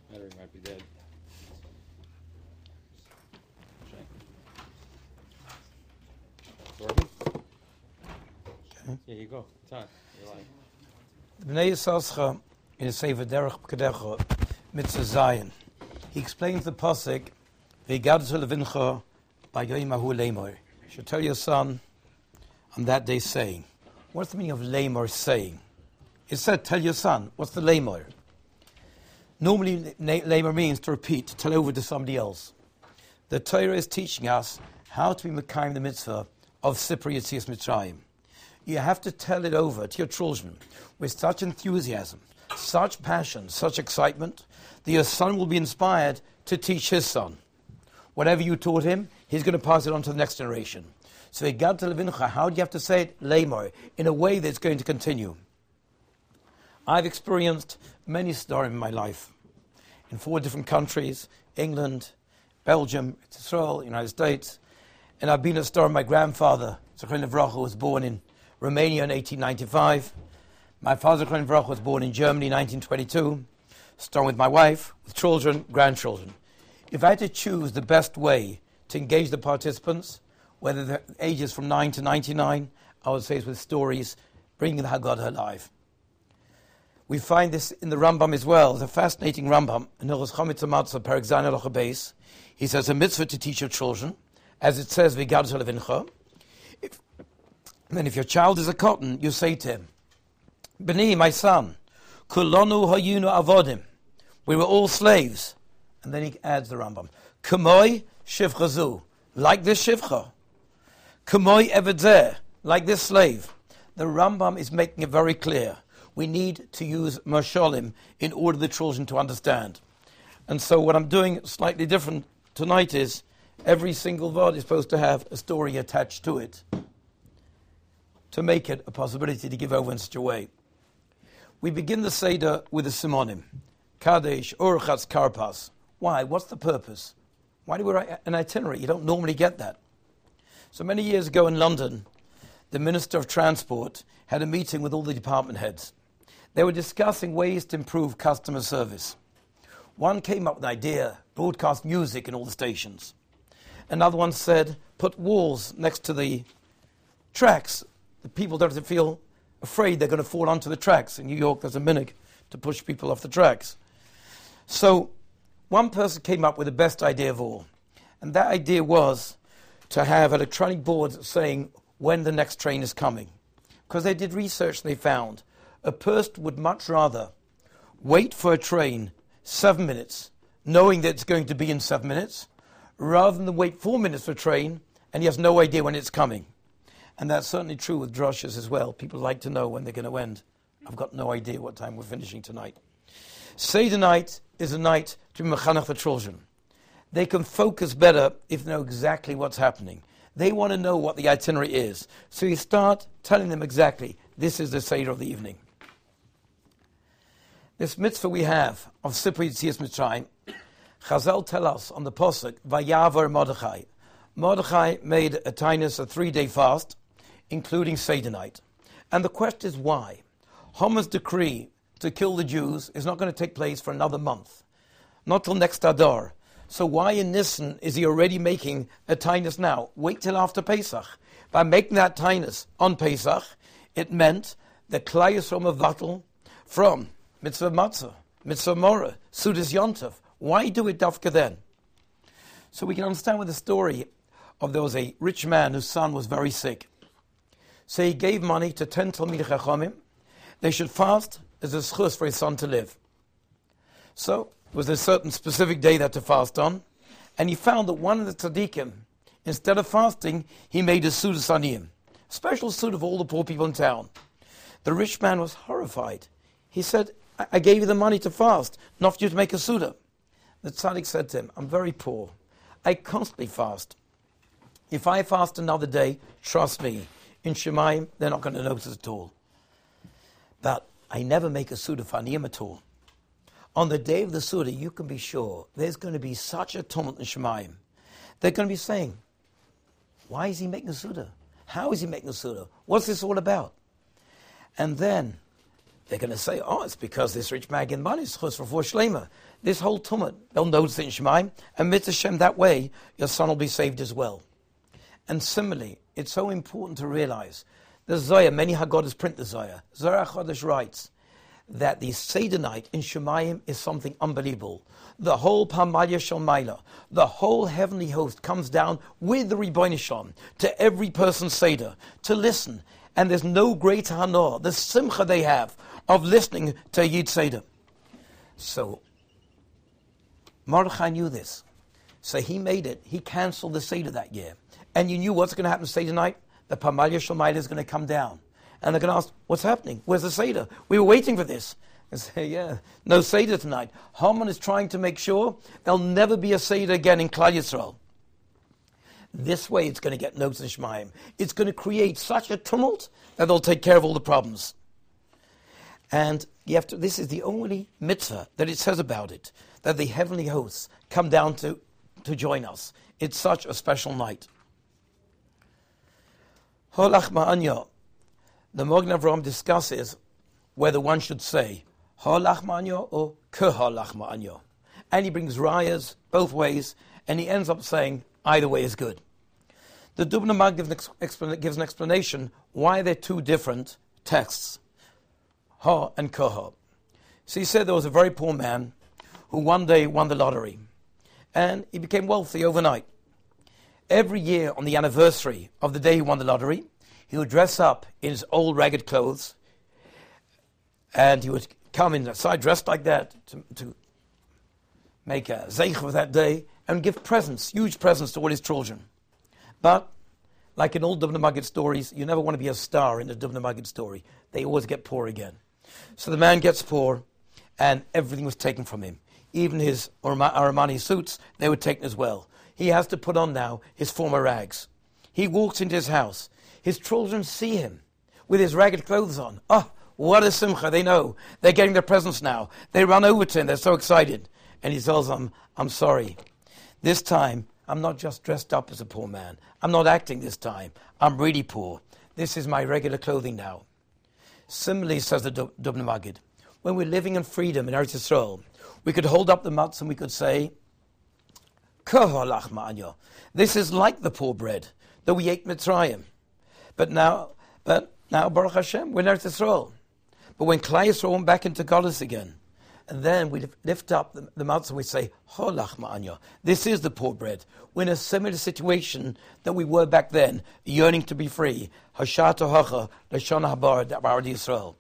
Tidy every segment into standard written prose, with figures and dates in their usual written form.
Battery might be dead. Working? Okay. Here you go. It's on. You're live. Bnei Yisascha in the Sefer Derech B'Kadecha, Mitzvah Zion. He explains the pasuk, "V'yigadzu levincha b'yom hahu lemor." You should tell your son on that day saying. What's the meaning of lemor saying? It said, tell your son. What's the lemor? Normally, lemor means to repeat, to tell over to somebody else. The Torah is teaching us how to be mekayim the mitzvah of Sipur Yetzias Mitzrayim. You have to tell it over to your children with such enthusiasm, such passion, such excitement, that your son will be inspired to teach his son. Whatever you taught him, he's going to pass it on to the next generation. So, how do you have to say it? Lemor, in a way that's going to continue. I've experienced many stories in my life, in 4 different countries, England, Belgium, Israel, United States, and I've been a star of my grandfather, Zechron Livracha, who was born in Romania in 1895. My father, Zechron Livracha, was born in Germany in 1922, starting with my wife, with children, grandchildren. If I had to choose the best way to engage the participants, whether the ages from 9 to 99, I would say it's with stories, bringing the Haggadah alive. We find this in the Rambam as well. It's a fascinating Rambam. In Hilchos Chametz Matzah, Perek Zayin Halacha Beis, he says a mitzvah to teach your children, as it says, V'yigadzu levincha. Then if your child is a cotton, you say to him, B'ni, my son, kulanu hayunu avodim. We were all slaves. And then he adds the Rambam, K'moi shivcha zu. Like this shivcha. K'moi eved, like this slave. The Rambam is making it very clear. We need to use mashalim in order for the children to understand. And so what I'm doing slightly different tonight is every single vod is supposed to have a story attached to it to make it a possibility to give over in such a way. We begin the Seder with the Simonim. Kadesh, Urchatz, Karpas. Why? What's the purpose? Why do we write an itinerary? You don't normally get that. So many years ago in London, the Minister of Transport had a meeting with all the department heads. They were discussing ways to improve customer service. One came up with the idea, broadcast music in all the stations. Another one said, put walls next to the tracks. The people don't have to feel afraid they're going to fall onto the tracks. In New York, there's a minhag to push people off the tracks. So one person came up with the best idea of all. And that idea was to have electronic boards saying when the next train is coming. Because they did research and they found a person would much rather wait for a train 7 minutes, knowing that it's going to be in 7 minutes, rather than wait 4 minutes for a train and he has no idea when it's coming. And that's certainly true with drushes as well. People like to know when they're going to end. I've got no idea what time we're finishing tonight. Seder night is a night to be mechanech the children. They can focus better if they know exactly what's happening. They want to know what the itinerary is. So you start telling them exactly, this is the Seder of the evening. This mitzvah we have of Sipur Yetzias Mitzrayim, Chazal tell us on the Pasuk, Vayavar Mordechai. Mordechai made a 3-day fast, including Seder night. And the question is why? Haman's decree to kill the Jews is not going to take place for another month, not till next Adar. So why in Nisan is he already making a tainus now? Wait till after Pesach. By making that tainus on Pesach, it meant that Klal Yisrael mevatel from Mitzvah Matzah, Mitzvah Morah, Sudas Yontav. Why do it dafka then? So we can understand with the story of there was a rich man whose son was very sick. So he gave money to 10 Talmidei Chachamim. They should fast as a schus for his son to live. So it was a certain specific day that to fast on. And he found that one of the tzaddikim, instead of fasting, he made a Sudas Aniyim, special suit of all the poor people in town. The rich man was horrified. He said, I gave you the money to fast, not for you to make a Suda. The tzaddik said to him, I'm very poor. I constantly fast. If I fast another day, trust me, in Shemayim, they're not going to notice at all. But I never make a Suda for Aniyim at all. On the day of the Suda, you can be sure there's going to be such a tumult in Shemayim. They're going to be saying, why is he making a Suda? How is he making a Suda? What's this all about? And then they're going to say, oh, it's because this rich man getting money is chus for shlema. This whole tumult, they'll notice it in Shemaim, and mitzvah Shem, that way, your son will be saved as well. And similarly, it's so important to realize, the Zohar, many Haggadahs print the Zohar. Zohar HaChodesh writes that the Seder night in Shemayim is something unbelievable. The whole Pamalya Shalmaila, the whole heavenly host comes down with the Rebbeinu Shalom to every person's Seder to listen. And there's no greater hanor, the simcha they have of listening to a Yid Seder. So, Mordechai knew this. So he made it. He canceled the Seder that year. And you knew what's going to happen Seder night? The Pamalya Shalmaila is going to come down. And they're going to ask, what's happening? Where's the Seder? We were waiting for this. And say, yeah, no Seder tonight. Haman is trying to make sure there'll never be a Seder again in Klal Yisrael. This way it's going to get notes in Shemaim. It's going to create such a tumult that they'll take care of all the problems. And this is the only mitzvah that it says about it, that the heavenly hosts come down to join us. It's such a special night. Holach Ma'anya. The Magen Avraham discusses whether one should say Holach Ma'anya or Keholach Ma'anya. And he brings rayas both ways, and he ends up saying either way is good. The Dubno Mag gives an explanation why they're two different texts, Ha and Keha. So he said there was a very poor man who one day won the lottery, and he became wealthy overnight. Every year on the anniversary of the day he won the lottery, he would dress up in his old ragged clothes, and he would come inside dressed like that to make a zeich for that day and give presents, huge presents to all his children. But, like in old Dubno Maggid stories, you never want to be a star in a Dubno Maggid story. They always get poor again. So the man gets poor, and everything was taken from him. Even his Armani suits, they were taken as well. He has to put on now his former rags. He walks into his house. His children see him with his ragged clothes on. Oh, what a simcha. They know. They're getting their presents now. They run over to him. They're so excited. And he tells them, I'm sorry. This time, I'm not just dressed up as a poor man. I'm not acting this time. I'm really poor. This is my regular clothing now. Similarly, says the Dubno Maggid, when we're living in freedom in Eretz Yisrael, we could hold up the matzah and we could say, Keholach Ma'anya. This is like the poor bread that we ate Mitzrayim. But now, Baruch Hashem, we're in Eretz Yisrael. But when Klal Yisrael went back into Galus again, and then we lift up the mouth and we say, Holach Ma'anya. This is the poor bread. We're in a similar situation that we were back then, yearning to be free. Hashat Hacha, Lashon Habar, Dabar Yisrael.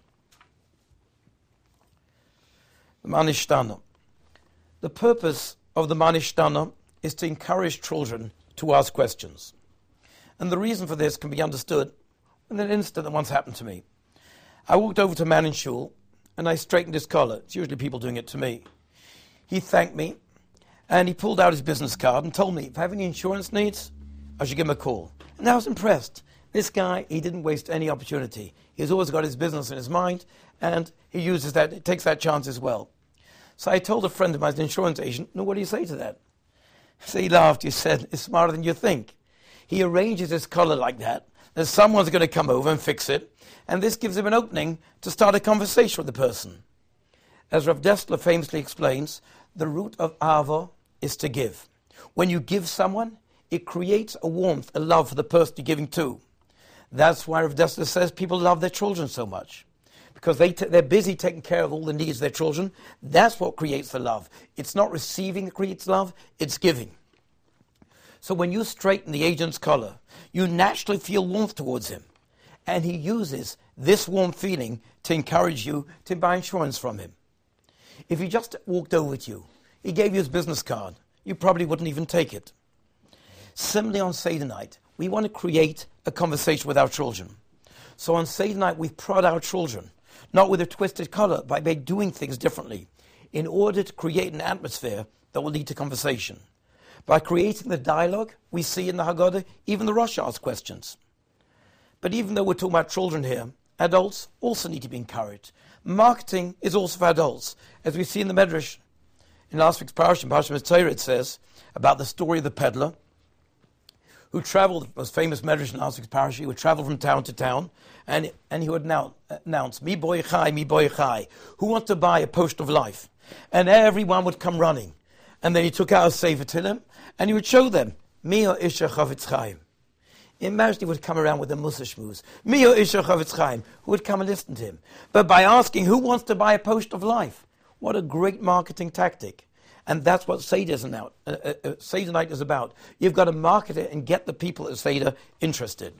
The Manishtana. The purpose of the Manishtana is to encourage children to ask questions. And the reason for this can be understood in an incident that once happened to me. I walked over to a man in shul, and I straightened his collar. It's usually people doing it to me. He thanked me, and he pulled out his business card and told me, if I have any insurance needs, I should give him a call. And I was impressed. This guy, he didn't waste any opportunity. He's always got his business in his mind, and he uses that, he takes that chance as well. So I told a friend of mine, an insurance agent, no, what do you say to that? So he laughed. He said, it's smarter than you think. He arranges his collar like that someone's going to come over and fix it, and this gives him an opening to start a conversation with the person. As Rav Dessler famously explains, the root of Ahava is to give. When you give someone, it creates a warmth, a love for the person you're giving to. That's why Rav Dessler says people love their children so much. Because they're busy taking care of all the needs of their children. That's what creates the love. It's not receiving that creates love, it's giving. So when you straighten the agent's collar, you naturally feel warmth towards him. And he uses this warm feeling to encourage you to buy insurance from him. If he just walked over to you, he gave you his business card, you probably wouldn't even take it. Similarly on Seder night, we want to create a conversation with our children. So on Seder night, we prod our children, not with a twisted collar, but by doing things differently, in order to create an atmosphere that will lead to conversation. By creating the dialogue we see in the Haggadah, even the Rosh asks questions. But even though we're talking about children here, adults also need to be encouraged. Marketing is also for adults. As we see in the Medrash, in last week's Parashah, Parashah Mitzvah, it says about the story of the peddler who traveled, was famous Medrash in Asik's parish, he would travel from town to town, and he would announce, Mi boy chai, who wants to buy a post of life? And everyone would come running. And then he took out a Sefer Tehillim, and he would show them, Mio Isha Chavetz Chaim. Imagine he would come around with a Musa Shmuz, Mio Isha Chavetz Chaim, who would come and listen to him. But by asking, who wants to buy a post of life? What a great marketing tactic. And that's what Seder night is about. You've got to market it and get the people at Seder interested.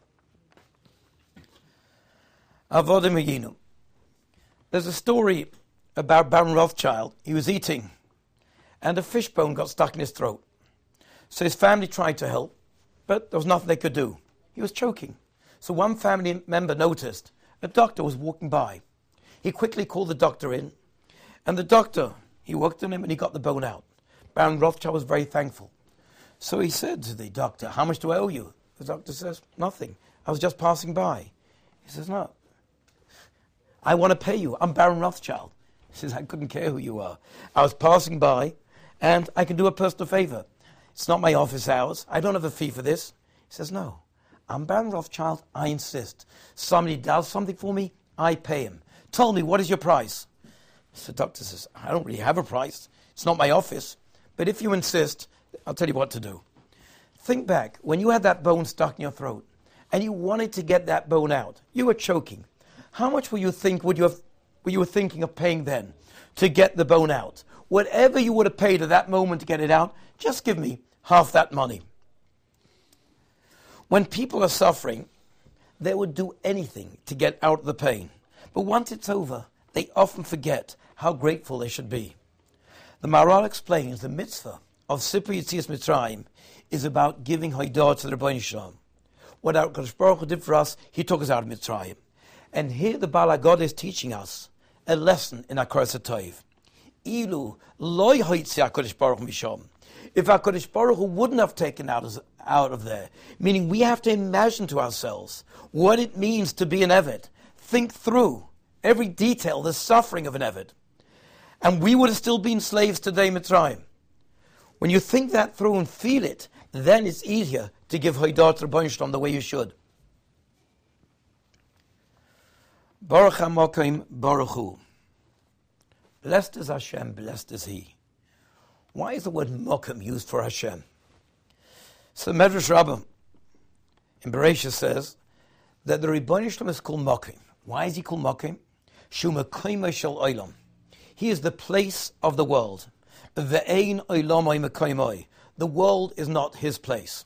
Avodim Hayinu. There's a story about Baron Rothschild. He was eating, and a fishbone got stuck in his throat. So his family tried to help, but there was nothing they could do. He was choking. So one family member noticed a doctor was walking by. He quickly called the doctor in, and the doctor, he worked on him and he got the bone out. Baron Rothschild was very thankful. So he said to the doctor, how much do I owe you? The doctor says, nothing. I was just passing by. He says, no. I want to pay you. I'm Baron Rothschild. He says, I couldn't care who you are. I was passing by, and I can do a personal favor. It's not my office hours. I don't have a fee for this. He says, no. I'm Baron Rothschild. I insist. Somebody does something for me, I pay him. Tell me, what is your price? So the doctor says, I don't really have a price. It's not my office. But if you insist, I'll tell you what to do. Think back, when you had that bone stuck in your throat, and you wanted to get that bone out, you were choking. How much were you thinking of paying then to get the bone out? Whatever you would have paid at that moment to get it out, just give me half that money. When people are suffering, they would do anything to get out of the pain. But once it's over, they often forget how grateful they should be. The Maharal explains the mitzvah of Sipur Yetzias Mitzrayim is about giving Haidah to the Rebbeinu Shalom. What our Kadosh Baruch Hu did for us, He took us out of Mitzrayim. And here the Baal HaGodah is teaching us a lesson in HaKaras HaTov. Ilu loy hoitzi HaKadosh Baruch Hu misham. If HaKadosh Baruch Hu wouldn't have taken out of there, meaning we have to imagine to ourselves what it means to be an Eved. Think through every detail, the suffering of an Eved. And we would have still been slaves today, Mitzrayim. When you think that through and feel it, then it's easier to give Haidah to Rebbeinu Shalom the way you should. Baruch HaMokim Baruch Hu. Blessed is Hashem, blessed is He. Why is the word Mokim used for Hashem? So Medrash Rabbah in Bereshit says that the Rebbeinu Shalom is called Mokim. Why is He called Mokim? Shu Mekoimah Shel Olam. He is the place of the world. Ve'ein Olamai Mekoimah. The world is not His place.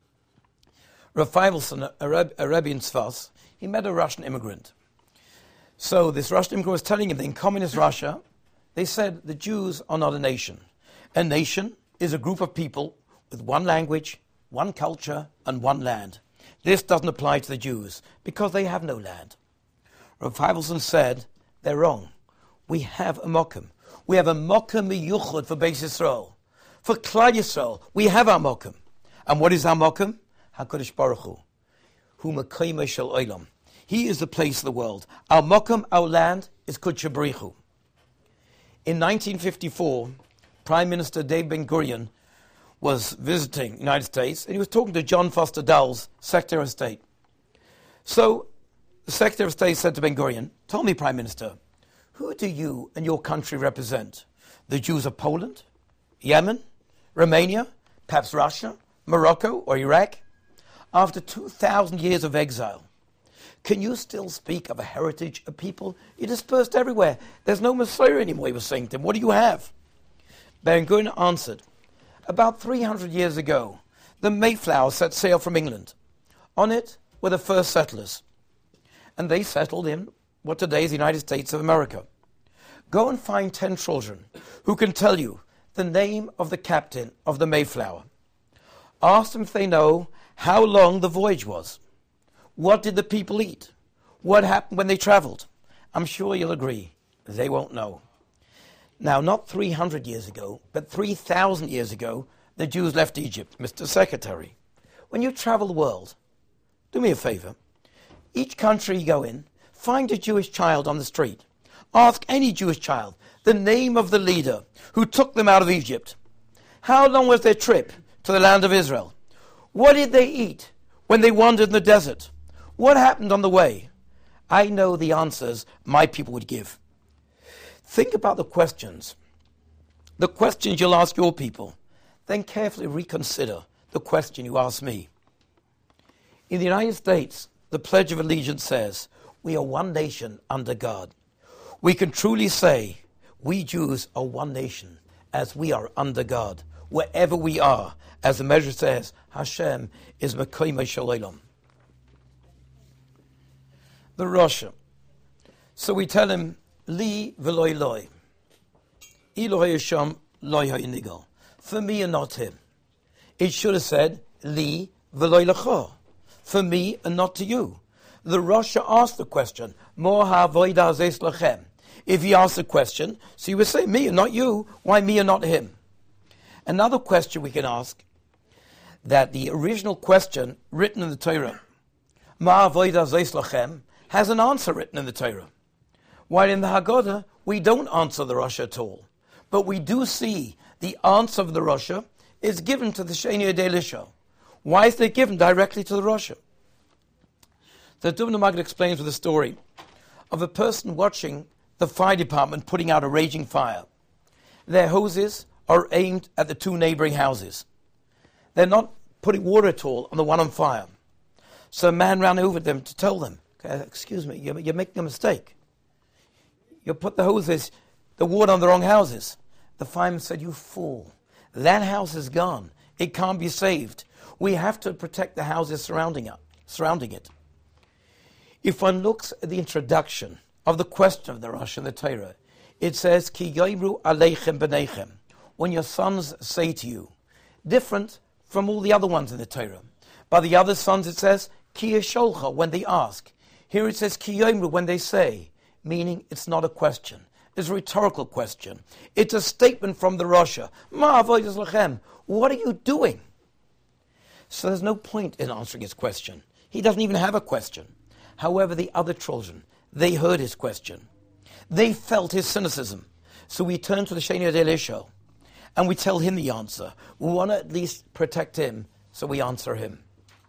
Rav Feivelson, a Rebbe in Tzfas, he met a Russian immigrant. So this Russian immigrant was telling him that in communist Russia, they said the Jews are not a nation. A nation is a group of people with one language, one culture, and one land. This doesn't apply to the Jews because they have no land. Rav Feivelson said, they're wrong. We have a Mokim. We have a Mokim miyuchad for Beis Yisrael. For Klal Yisrael, we have our Mokim. And what is our Mokim? HaKadosh Baruch Hu. Hu Mekoimah Shel Olam. He is the place of the world. Our Mokim, our land, is Kodesh Baruch Hu. In 1954, Prime Minister David Ben-Gurion was visiting the United States, and he was talking to John Foster Dulles, Secretary of State. So the Secretary of State said to Ben-Gurion, tell me, Prime Minister, who do you and your country represent? The Jews of Poland, Yemen, Romania, perhaps Russia, Morocco, or Iraq? After 2,000 years of exile, can you still speak of a heritage of people? You're dispersed everywhere. There's no Messiah anymore, he was saying to him. What do you have? Ben-Gurion answered, about 300 years ago, the Mayflower set sail from England. On it were the first settlers. And they settled in what today is the United States of America. Go and find 10 children who can tell you the name of the captain of the Mayflower. Ask them if they know how long the voyage was. What did the people eat? What happened when they traveled? I'm sure you'll agree, they won't know. Now, not 300 years ago, but 3,000 years ago, the Jews left Egypt. Mr. Secretary, when you travel the world, do me a favor. Each country you go in, find a Jewish child on the street. Ask any Jewish child the name of the leader who took them out of Egypt. How long was their trip to the land of Israel? What did they eat when they wandered in the desert? What happened on the way? I know the answers my people would give. Think about the questions you'll ask your people. Then carefully reconsider the question you ask me. In the United States, the Pledge of Allegiance says, we are one nation under God. We can truly say, we Jews are one nation, as we are under God, wherever we are, as the measure says, Hashem is Mekoyim Shalom. The Rasha. So we tell him, Li v'loi loi. Eloi Hashem loi ha'inigal. For me and not him. It should have said, Li v'loi lecha. For me and not to you. The Rasha asked the question, Mo ha'avoida zes lachem. If he asked the question, so you would say, me and not you. Why me and not him? Another question we can ask, that the original question written in the Torah, Ma ha'avoida zes lachem, has an answer written in the Torah. While in the Haggadah, we don't answer the Rasha at all. But we do see the answer of the Rasha is given to the Sheni Yodei Elisha. Why is it given directly to the Rasha? The Dubno Maggid explains with a story of a person watching the fire department putting out a raging fire. Their hoses are aimed at the two neighboring houses. They're not putting water at all on the one on fire. So a man ran over them to tell them, excuse me, you're making a mistake. You put the hoses, the water on the wrong houses. The fireman said, you fool. That house is gone. It can't be saved. We have to protect the houses surrounding it. If one looks at the introduction of the question of the Rasha in the Torah, it says, Ki yoimru aleichem b'neichem. When your sons say to you, different from all the other ones in the Torah. By the other sons it says, Ki yesholcha, when they ask. Here it says, Ki yoimru, when they say, meaning it's not a question. It's a rhetorical question. It's a statement from the Rasha. Ma avodas lachem. What are you doing? So there's no point in answering his question. He doesn't even have a question. However, the other children, they heard his question. They felt his cynicism. So we turn to the Sheni Yodei Elisha and we tell him the answer. We want to at least protect him, so we answer him.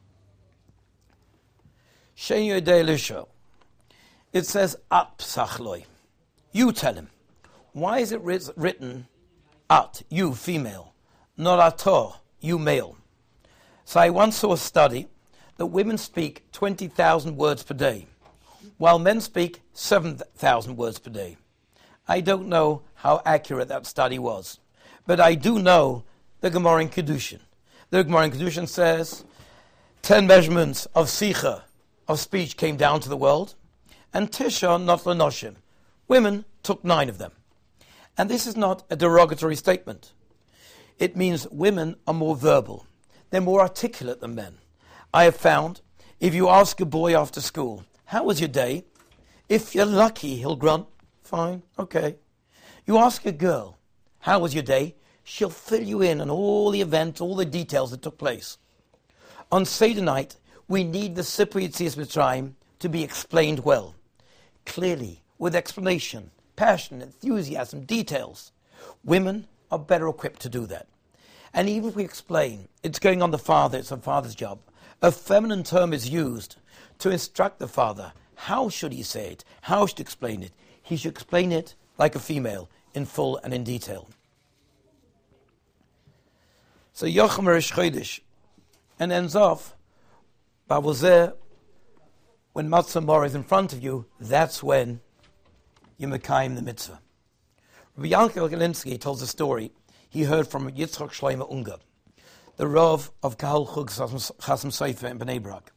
Sheni Yodei Elisha. It says, At psachloi. You tell him. Why is it written, At, you, female, not ato, you, male? So I once saw a study that women speak 20,000 words per day, while men speak 7,000 words per day. I don't know how accurate that study was, but I do know the Gemara in Kedushin. The Gemara in Kedushin says 10 measurements of sicha, of speech, came down to the world, and tisha not lenoshim. Women took 9 of them. And this is not a derogatory statement. It means women are more verbal. They're more articulate than men. I have found, if you ask a boy after school, how was your day? If you're lucky, he'll grunt, fine, okay. You ask a girl, how was your day? She'll fill you in on all the events, all the details that took place. On Seder night, we need the Sipur Yetzias Mitzrayim to be explained well, clearly, with explanation, passion, enthusiasm, details. Women are better equipped to do that. And even if we explain, it's going on the father, it's a father's job. A feminine term is used to instruct the father. How should he say it? How should he explain it? He should explain it like a female, in full and in detail. So Yochem Rish Chodesh, and ends off, Bavozeh, when Matzah Mor is in front of you, that's when you mekayim the mitzvah. Rabbi Yankel Galinsky tells a story he heard from Yitzchok Shlomo Unger, the Rav of Kahal Chug Chasam Sofer in Bnei Brak.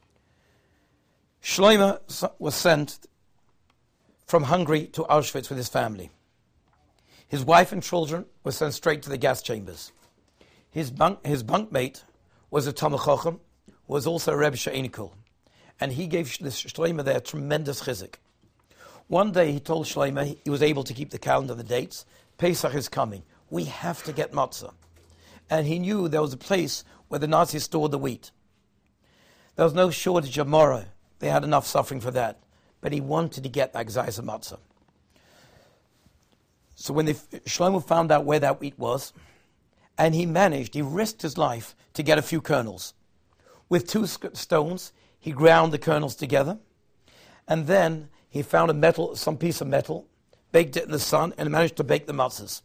Shlomo was sent from Hungary to Auschwitz with his family. His wife and children were sent straight to the gas chambers. His bunkmate was a Talmid Chacham, who was also a Rebbe She'enikul, and he gave Shlomo there tremendous chizuk. One day he told Shlomo he was able to keep the calendar, the dates. Pesach is coming. We have to get matzah. And he knew there was a place where the Nazis stored the wheat. There was no shortage of maror. They had enough suffering for that. But he wanted to get that gzayis matzah. So when Shlomo found out where that wheat was, And he risked his life to get a few kernels. With 2 stones, he ground the kernels together. And then he found some piece of metal, baked it in the sun, and managed to bake the matzahs.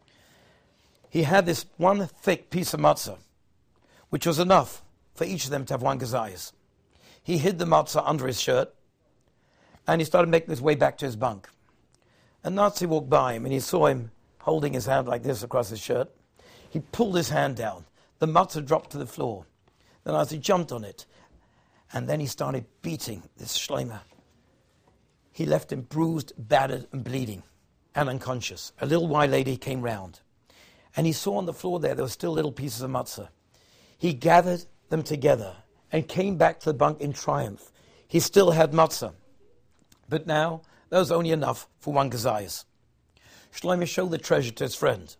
He had this one thick piece of matzah, which was enough for each of them to have 1 gazayas. He hid the matzah under his shirt, and he started making his way back to his bunk. A Nazi walked by him, and he saw him holding his hand like this across his shirt. He pulled his hand down. The matzah dropped to the floor. The Nazi jumped on it, and then he started beating this Shlomo. He left him bruised, battered, and bleeding, and unconscious. A little while later, he came round, and he saw on the floor there were still little pieces of matzah. He gathered them together and came back to the bunk in triumph. He still had matzah, but now there was only enough for 1 gazayas. Shlomo showed the treasure to his friend.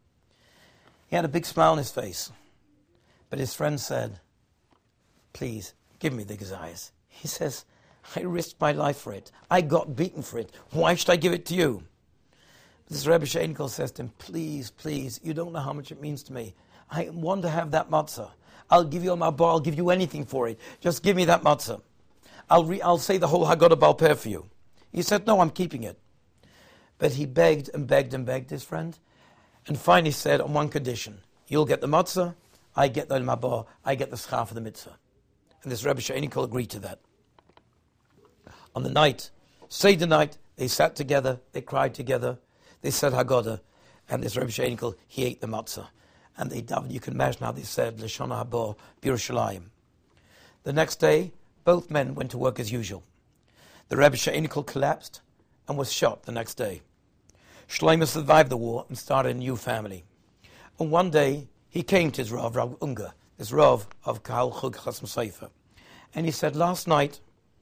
He had a big smile on his face, but his friend said, "Please, give me the gazayas." He says, "I risked my life for it. I got beaten for it. Why should I give it to you?" This Rebbe Sheinkel says to him, "Please, please, you don't know how much it means to me. I want to have that matzah. I'll give you a mabah, I'll give you anything for it. Just give me that matzah. I'll say the whole Haggadah Baal Peh for you." He said, "No, I'm keeping it." But he begged and begged and begged his friend, and finally said, on 1 condition: you'll get the matzah, I get the mabah, I get the schar for the mitzvah. And this Rebbe Sheinkel agreed to that. On the night, Seder night, they sat together, they cried together, they said Haggadah, and this Rebbe Sheinkel, he ate the matzah. And they davened, you can imagine how they said, L'shana haba b'Yerushalayim. The next day, both men went to work as usual. The Rebbe Sheinkel collapsed and was shot the next day. Shlomo survived the war and started a new family. And one day, he came to his Rav Unger, this Rav of Kahal Chug Chasm Sofer. And he said, "Last night,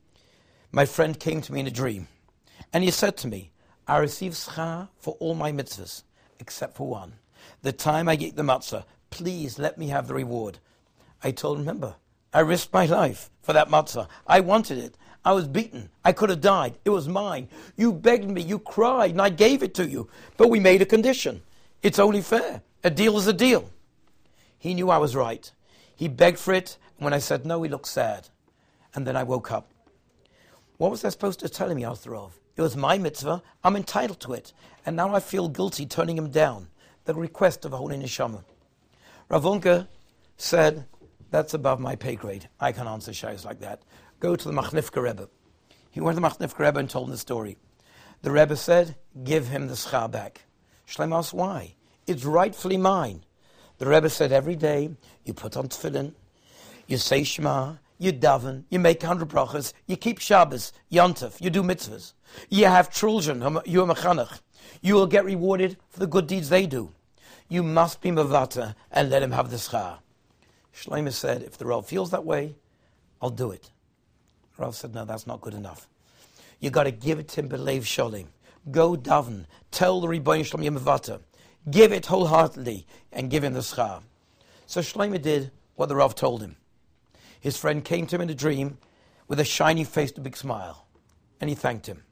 my friend came to me in a dream. And he said to me, I received schar for all my mitzvahs, except for one. The time I get the matzah, please let me have the reward." I told him, "Remember, I risked my life for that matzah. I wanted it. I was beaten. I could have died. It was mine. You begged me. You cried, and I gave it to you. But we made a condition. It's only fair. A deal is a deal." He knew I was right. He begged for it, and when I said no, he looked sad. And then I woke up. What was I supposed to tell him, Yaltharov? It was my mitzvah. I'm entitled to it. And now I feel guilty turning him down. The request of a holy neshama. Rav Unger said, "That's above my pay grade. I can't answer shayos like that. Go to the Machnifka Rebbe." He went to the Machnifka Rebbe and told him the story. The Rebbe said, "Give him the schar back." Shlomo asked, "Why? It's rightfully mine." The Rebbe said, "Every day you put on tefillin, you say Shema, you daven, you make 100 brachas, you keep Shabbos, Yontif, you do mitzvahs. You have children, you're mechanech. You will get rewarded for the good deeds they do. You must be mavata and let him have the schar." Shlomo said, "If the Rav feels that way, I'll do it." Rav said, "No, that's not good enough. You got to give it to him b'leiv sholim. Go daven, tell the Rebbeinu Shalom you're mavata. Give it wholeheartedly and give him the schar." So Shlomo did what the Rav told him. His friend came to him in a dream with a shiny face and a big smile, and he thanked him.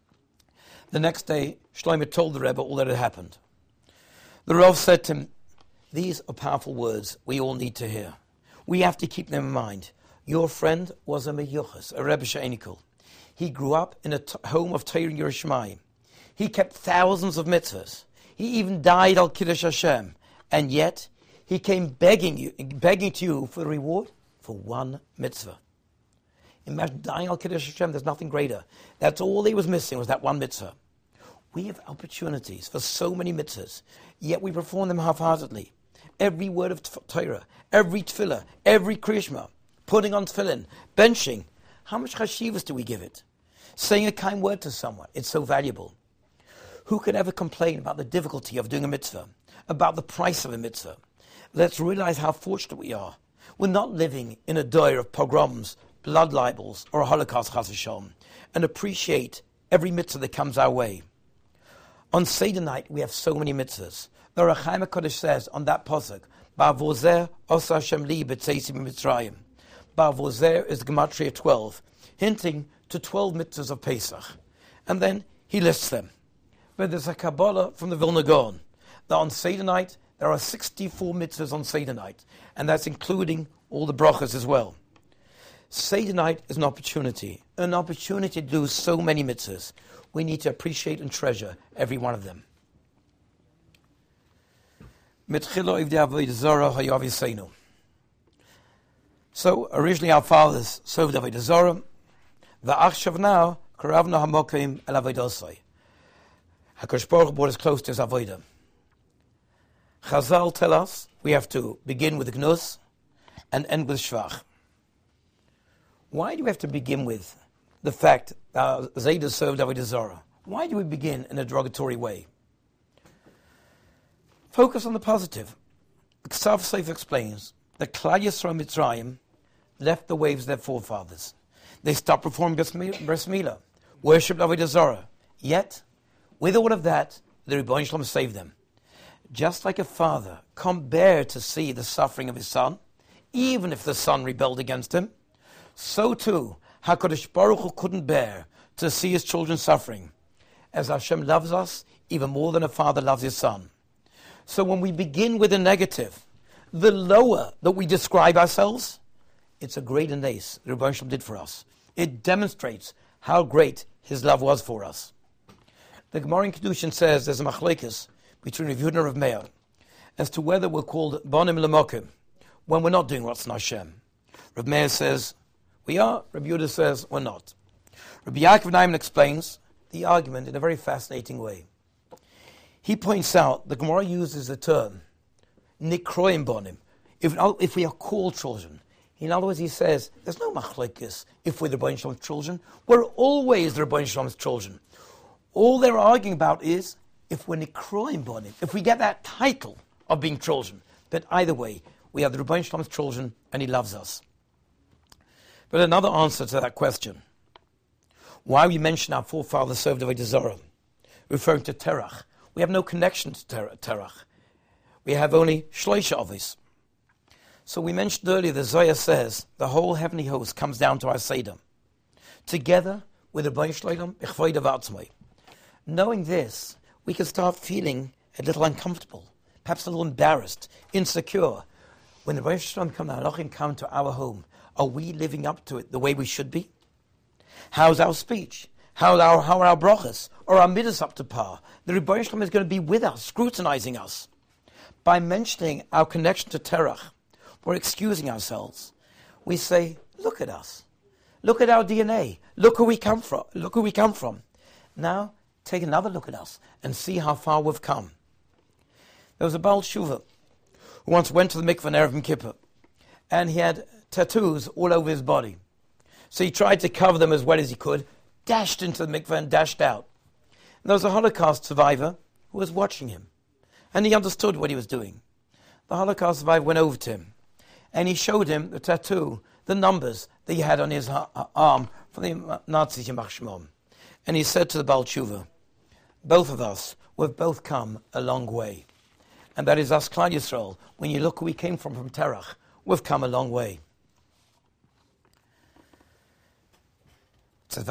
The next day, Shlomo told the Rebbe all that had happened. The Rav said to him, "These are powerful words we all need to hear. We have to keep them in mind. Your friend was a meyuchas, a Rebbe Sheinkel. He grew up in a home of Torah and Yerushalayim. He kept thousands of mitzvahs. He even died al Kiddush Hashem. And yet, he came begging to you for the reward for one mitzvah." Imagine dying al Kiddush Hashem, there's nothing greater. That's all he was missing, was that one mitzvah. We have opportunities for so many mitzvahs, yet we perform them half-heartedly. Every word of Torah, every tefillah, every kriyashma, putting on tefillin, benching, how much chashivas do we give it? Saying a kind word to someone, it's so valuable. Who could ever complain about the difficulty of doing a mitzvah, about the price of a mitzvah? Let's realize how fortunate we are. We're not living in a dire of pogroms, blood libels, or a Holocaust chas v'shalom, and appreciate every mitzvah that comes our way. On Seder night, we have so many mitzvahs. The Ohr HaChaim HaKadosh says on that pasuk, "Ba'avozer osa Hashem li b'tzeisi b'Mitzrayim." Ba'avozer is Gematria 12, hinting to 12 mitzvahs of Pesach. And then he lists them. But there's a Kabbalah from the Vilna Gaon that on Seder night, There are 64 mitzvahs on Seder night, and that's including all the brachas as well. Seder night is an opportunity to do so many mitzvahs. We need to appreciate and treasure every one of them. So originally our fathers served Avodah Zarah. V'achshav now karavna hamokim el avodah. HaKadosh Baruch Hu brought us close to his avodah. Chazal tell us we have to begin with gnus and end with shvach. Why do we have to begin with the fact that Zayda served Avodah Zarah? Why do we begin in a derogatory way? Focus on the positive. Ksav Seif explains that Klal Yisrael Mitzrayim left the waves of their forefathers. They stopped performing Bris Milah, worshipped Avodah Zarah. Yet, with all of that, the Rebbeinu Shalom saved them. Just like a father can't bear to see the suffering of his son, even if the son rebelled against him, so too, HaKadosh Baruch Hu couldn't bear to see his children suffering, as Hashem loves us even more than a father loves his son. So when we begin with the negative, the lower that we describe ourselves, it's a great nace the Rebbeinu Shalom did for us. It demonstrates how great his love was for us. The Gemara in Kedushin says there's a machlekes between Rav Yehuda and Rav Meir as to whether we're called Bonim L'Mokim when we're not doing Ratzon Hashem. Rav Meir says we are, Rav Yehuda says we're not. Rabbi Yaakov Naiman explains the argument in a very fascinating way. He points out the Gemara uses the term Nikroim Bonim, if we are called children. In other words, he says there's no machlekes if we're the Rebbeinu Shalom's children. We're always the Rebbeinu Shalom's children. All they're arguing about is if we're Nikroim Bonim, if we get that title of being children. But either way, we are the Rebbeinu Shalom's children and he loves us. But another answer to that question, why we mention our forefathers served Avodah Zarah, referring to Terach. We have no connection to Terach. We have only Shloisha Avos. So we mentioned earlier the Zohar says the whole heavenly host comes down to our Seder, together with the Rebbeinu Shalom B'chvoid Avatzmai. Knowing this, we can start feeling a little uncomfortable, perhaps a little embarrassed, insecure. When the Rebbeinu Shalom come to our home, are we living up to it the way we should be? How's our speech? How are our brachas? Are our midas up to par? The Rebbeinu Shalom is going to be with us, scrutinizing us. By mentioning our connection to Terach, we're excusing ourselves. We say, look at us. Look at our DNA. Look who we come from. Look who we come from. Now, take another look at us and see how far we've come. There was a Baal Tshuva who once went to the mikveh on Erev Yom Kippur, and he had tattoos all over his body. So he tried to cover them as well as he could, dashed into the mikveh and dashed out. And there was a Holocaust survivor who was watching him, and he understood what he was doing. The Holocaust survivor went over to him, and he showed him the tattoo, the numbers that he had on his arm from the Nazis, Yimach Shemom. And he said to the Baal Tshuva, both of us, we've both come a long way. And that is us, Klal Yisrael. When you look where we came from Terach, we've come a long way. It says,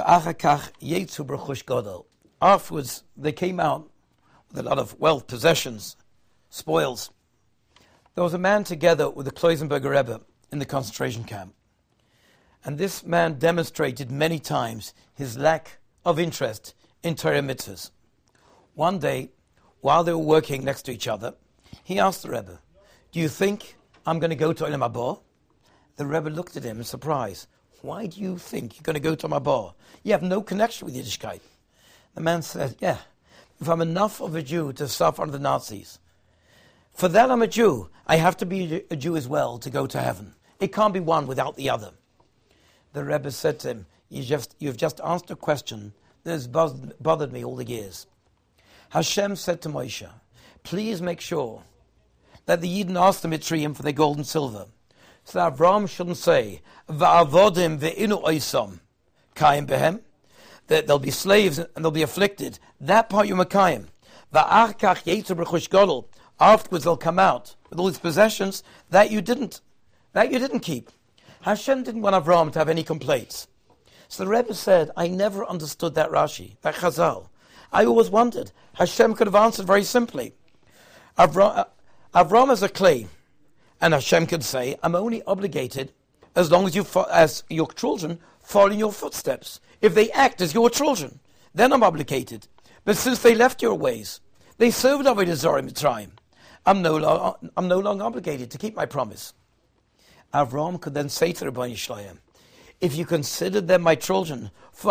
afterwards, they came out with a lot of wealth, possessions, spoils. There was a man together with the Kloisenberger Rebbe in the concentration camp. And this man demonstrated many times his lack of interest in Torah mitzvahs. One day, while they were working next to each other, he asked the Rebbe, do you think I'm going to go to Olam Haba? The Rebbe looked at him in surprise. Why do you think you're going to go to Olam Haba? You have no connection with Yiddishkeit. The man said, yeah, if I'm enough of a Jew to suffer under the Nazis, for that I'm a Jew. I have to be a Jew as well to go to heaven. It can't be one without the other. The Rebbe said to him, you've just asked a question that has bothered me all the years. Hashem said to Moshe, please make sure that the Yidden ask the Mitzrayim for their gold and silver. So that Avraham shouldn't say, Va'avodim ve'inu oisam, kayim behem, that they'll be slaves and they'll be afflicted. That part you're makayim. Va'ach kach yetzer b'chush gadol, afterwards they'll come out with all these possessions. That you didn't keep. Hashem didn't want Avraham to have any complaints. So the Rebbe said, I never understood that Rashi, that Chazal. I always wondered. Hashem could have answered very simply. Avraham Avram is a clay, and Hashem could say, I'm only obligated as long as as your children follow in your footsteps. If they act as your children, then I'm obligated. But since they left your ways, they served Avodah Zarah in Mitzrayim, I'm no longer obligated to keep my promise. Avram could then say to the Rebbeinu Shloim, if you consider them my children,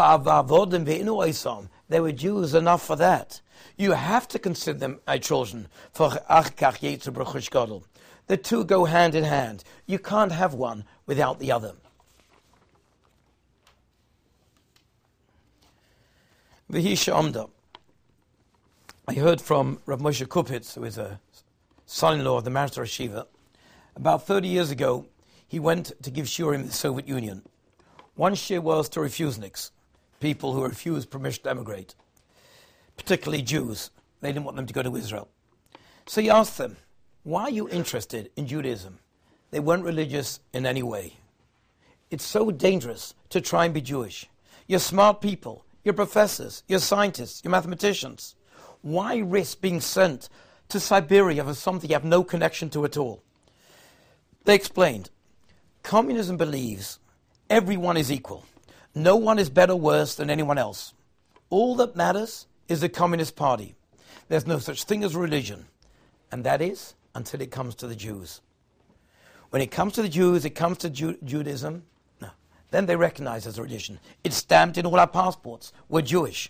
they were Jews enough for that. You have to consider them my children. The two go hand in hand. You can't have one without the other. I heard from Rav Moshe Kupitz, who is a son-in-law of the Master Shiva. About 30 years ago, he went to give shiurim in the Soviet Union. One shiur was to refuseniks, people who refused permission to emigrate, particularly Jews. They didn't want them to go to Israel. So he asked them, why are you interested in Judaism? They weren't religious in any way. It's so dangerous to try and be Jewish. You're smart people, you're professors, you're scientists, you're mathematicians. Why risk being sent to Siberia for something you have no connection to at all? They explained, communism believes everyone is equal. No one is better or worse than anyone else. All that matters is the Communist Party. There's no such thing as religion. And that is until it comes to the Jews. When it comes to the Jews, it comes to Judaism, no. Then they recognize as a religion. It's stamped in all our passports. We're Jewish.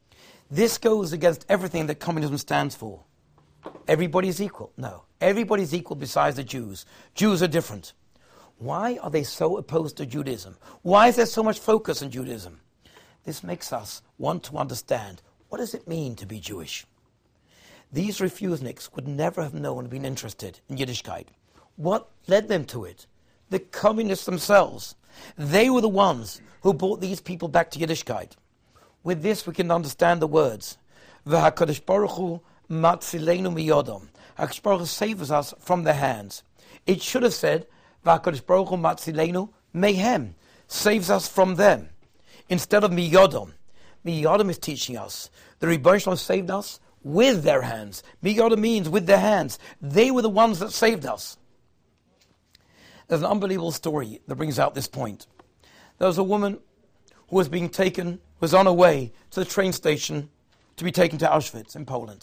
This goes against everything that communism stands for. Everybody's equal. No. Everybody's equal besides the Jews. Jews are different. Why are they so opposed to Judaism? Why is there so much focus on Judaism? This makes us want to understand, what does it mean to be Jewish? These refuseniks would never have known and been interested in Yiddishkeit. What led them to it? The communists themselves. They were the ones who brought these people back to Yiddishkeit. With this we can understand the words, V'HaKadosh Baruch Hu matzilenu miyodom. HaKadosh Baruch Hu saves us from their hands. It should have said, V'HaKadosh Baruch Hu matzilenu mehem, saves us from them. Instead of miyodom. Miyodom is teaching us. The Rebbeinu Shalom saved us with their hands. Miyodom means with their hands. They were the ones that saved us. There's an unbelievable story that brings out this point. There was a woman who was on her way to the train station to be taken to Auschwitz in Poland.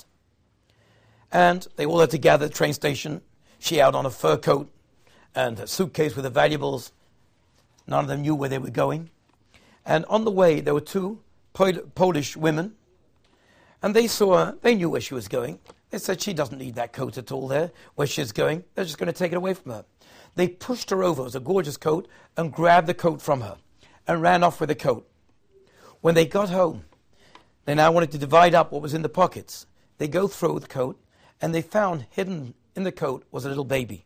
And they all had to gather at the train station. She had on a fur coat and a suitcase with the valuables. None of them knew where they were going. And on the way, there were two Polish women. And they saw her. They knew where she was going. They said, she doesn't need that coat at all there, where she's going. They're just going to take it away from her. They pushed her over. It was a gorgeous coat, and grabbed the coat from her and ran off with the coat. When they got home, they now wanted to divide up what was in the pockets. They go through the coat, and they found hidden in the coat was a little baby.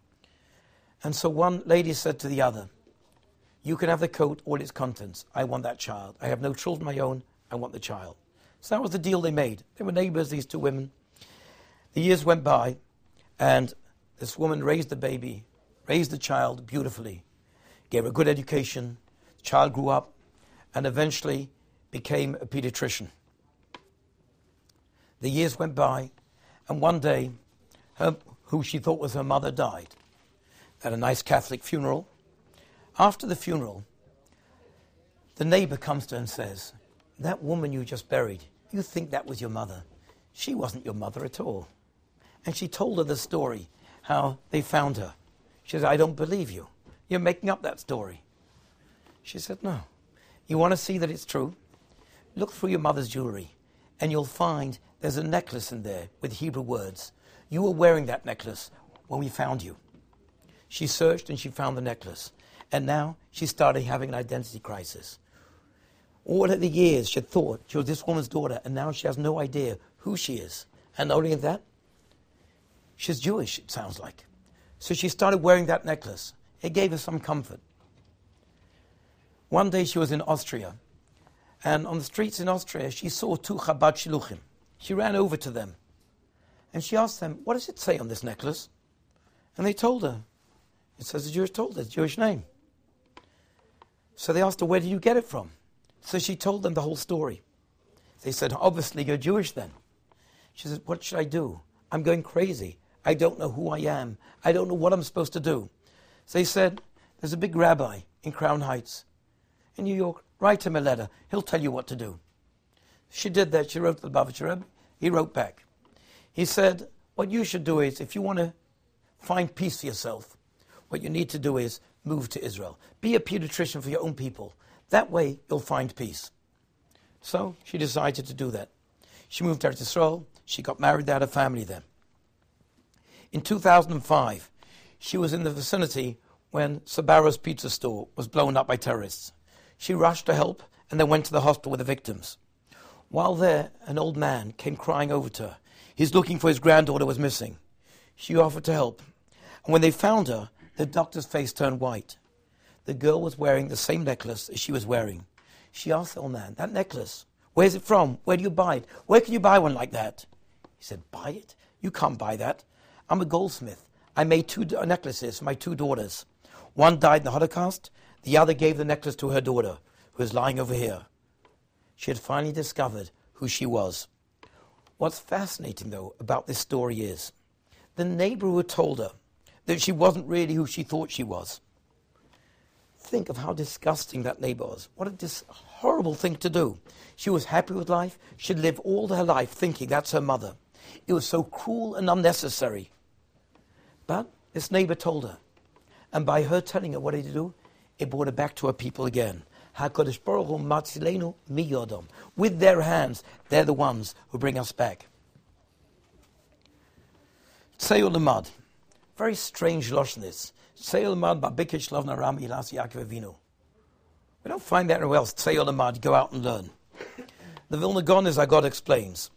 And so one lady said to the other, you can have the coat, all its contents. I want that child. I have no children of my own. I want the child. So that was the deal they made. They were neighbors, these two women. The years went by, and this woman raised the baby, raised the child beautifully, gave her a good education. The child grew up, and eventually became a pediatrician. The years went by, and one day, who she thought was her mother died. At a nice Catholic funeral. After the funeral, the neighbor comes to her and says, that woman you just buried, you think that was your mother. She wasn't your mother at all. And she told her the story, how they found her. She said, I don't believe you. You're making up that story. She said, no. You want to see that it's true? Look through your mother's jewelry, and you'll find there's a necklace in there with Hebrew words. You were wearing that necklace when we found you. She searched and she found the necklace. And now she started having an identity crisis. All of the years she thought she was this woman's daughter, and now she has no idea who she is. And not only that, she's Jewish, it sounds like. So she started wearing that necklace. It gave her some comfort. One day she was in Austria, and on the streets in Austria she saw two Chabad Shiluchim. She ran over to them, and she asked them, what does it say on this necklace? And they told her. It says the Jewish told her, it's a Jewish name. So they asked her, where did you get it from? So she told them the whole story. They said, obviously you're Jewish then. She said, what should I do? I'm going crazy. I don't know who I am. I don't know what I'm supposed to do. So they said, there's a big rabbi in Crown Heights in New York. Write him a letter. He'll tell you what to do. She did that. She wrote to the Bavitcher Rebbe. He wrote back. He said, what you should do is, if you want to find peace for yourself, what you need to do is move to Israel. Be a pediatrician for your own people. That way, you'll find peace. So she decided to do that. She moved to Israel. She got married. They had a family there. In 2005, she was in the vicinity when Sbarro's pizza store was blown up by terrorists. She rushed to help and then went to the hospital with the victims. While there, an old man came crying over to her. He's looking for his granddaughter was missing. She offered to help. And when they found her, the doctor's face turned white. The girl was wearing the same necklace as she was wearing. She asked the old man, that necklace, where's it from? Where do you buy it? Where can you buy one like that? He said, buy it? You can't buy that. I'm a goldsmith. I made two necklaces for my two daughters. One died in the Holocaust. The other gave the necklace to her daughter, who is lying over here. She had finally discovered who she was. What's fascinating, though, about this story is the neighbor who had told her that she wasn't really who she thought she was. Think of how disgusting that neighbor was. What a horrible thing to do. She was happy with life. She'd lived all her life thinking that's her mother. It was so cruel and unnecessary. But this neighbor told her. And by her telling her what to do, it brought her back to her people again. HaKadosh Baruch Hu matzilenu miyodam. With their hands, they're the ones who bring us back. Tzei Ulamad. Very strange lashon this. Tzei Ulamad ba'bikesh lavna ram ilas Yaakov Avinu. We don't find that anywhere else. Tzei Ulamad, go out and learn. The Vilna Gaon, as God explains,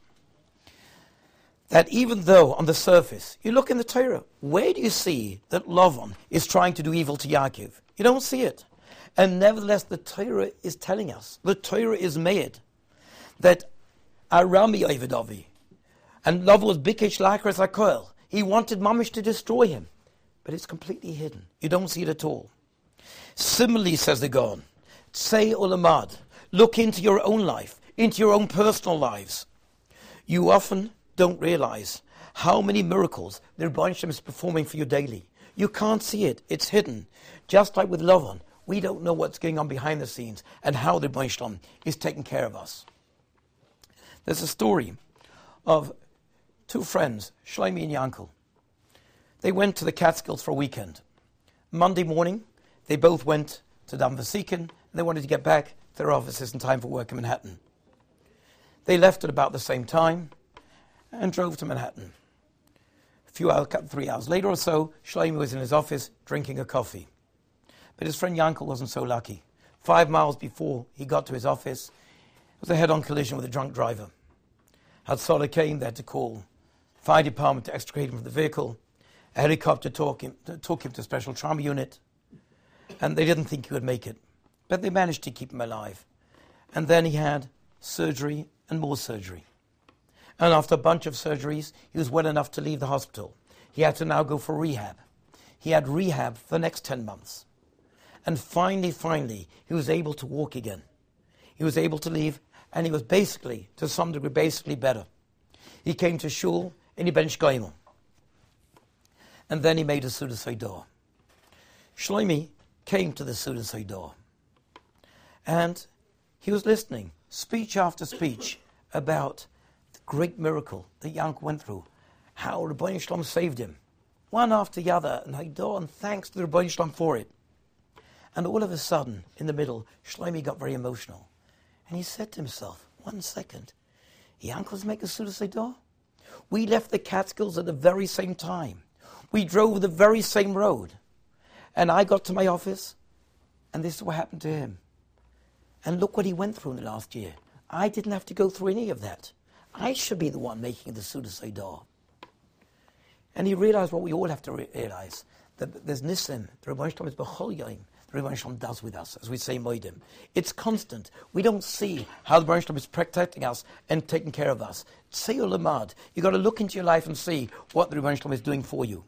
that even though on the surface, you look in the Torah, where do you see that Lavan is trying to do evil to Yaakov? You don't see it. And nevertheless, the Torah is telling us, the Torah is made, that Arami Ovedavi, and Lavan was Bikesh Lakras HaKoel. He wanted Mamish to destroy him. But it's completely hidden. You don't see it at all. Similarly, says the Gaon, Tzei Ulamad, look into your own life, into your own personal lives. You often don't realize how many miracles the Rebbeinu Shem is performing for you daily. You can't see it. It's hidden. Just like with Lavan, we don't know what's going on behind the scenes and how the Rebbeinu Shem is taking care of us. There's a story of two friends, Shlomi and Yankel. They went to the Catskills for a weekend. Monday morning, they both went to Dan Vasikin, and they wanted to get back to their offices in time for work in Manhattan. They left at about the same time and drove to Manhattan. A few hours, 3 hours later or so, Shlomi was in his office drinking a coffee. But his friend Yankel wasn't so lucky. 5 miles before he got to his office, it was a head-on collision with a drunk driver. Hatzalah came, they had to call the fire department to extricate him from the vehicle. A helicopter took him to a special trauma unit, and they didn't think he would make it. But they managed to keep him alive. And then he had surgery and more surgery. And after a bunch of surgeries, he was well enough to leave the hospital. He had to now go for rehab. He had rehab for the next 10 months. And finally, he was able to walk again. He was able to leave, and he was basically, to some degree, better. He came to shul, and he bench goimel. And then he made a Suda Seidor. Shlomi came to the Suda Seidor. And he was listening, speech after speech, about the great miracle that Yankel went through, how Rebbeinu Shalom saved him, one after the other, and thanks to the Rebbeinu Shalom for it. And all of a sudden, in the middle, Shlomi got very emotional. And he said to himself, 1 second, Yankel's making a Suda Seidor? We left the Catskills at the very same time. We drove the very same road. And I got to my office, and this is what happened to him. And look what he went through in the last year. I didn't have to go through any of that. I should be the one making the Suda Seidor. And he realized what we all have to realize, that there's Nisim, the Rebbeinu Shalom is B'chol Yom, the Rebbeinu Shalom does with us, as we say Moedim. It's constant. We don't see how the Rebbeinu Shalom is protecting us and taking care of us. Tzei Ulamad. You've got to look into your life and see what the Rebbeinu Shalom is doing for you.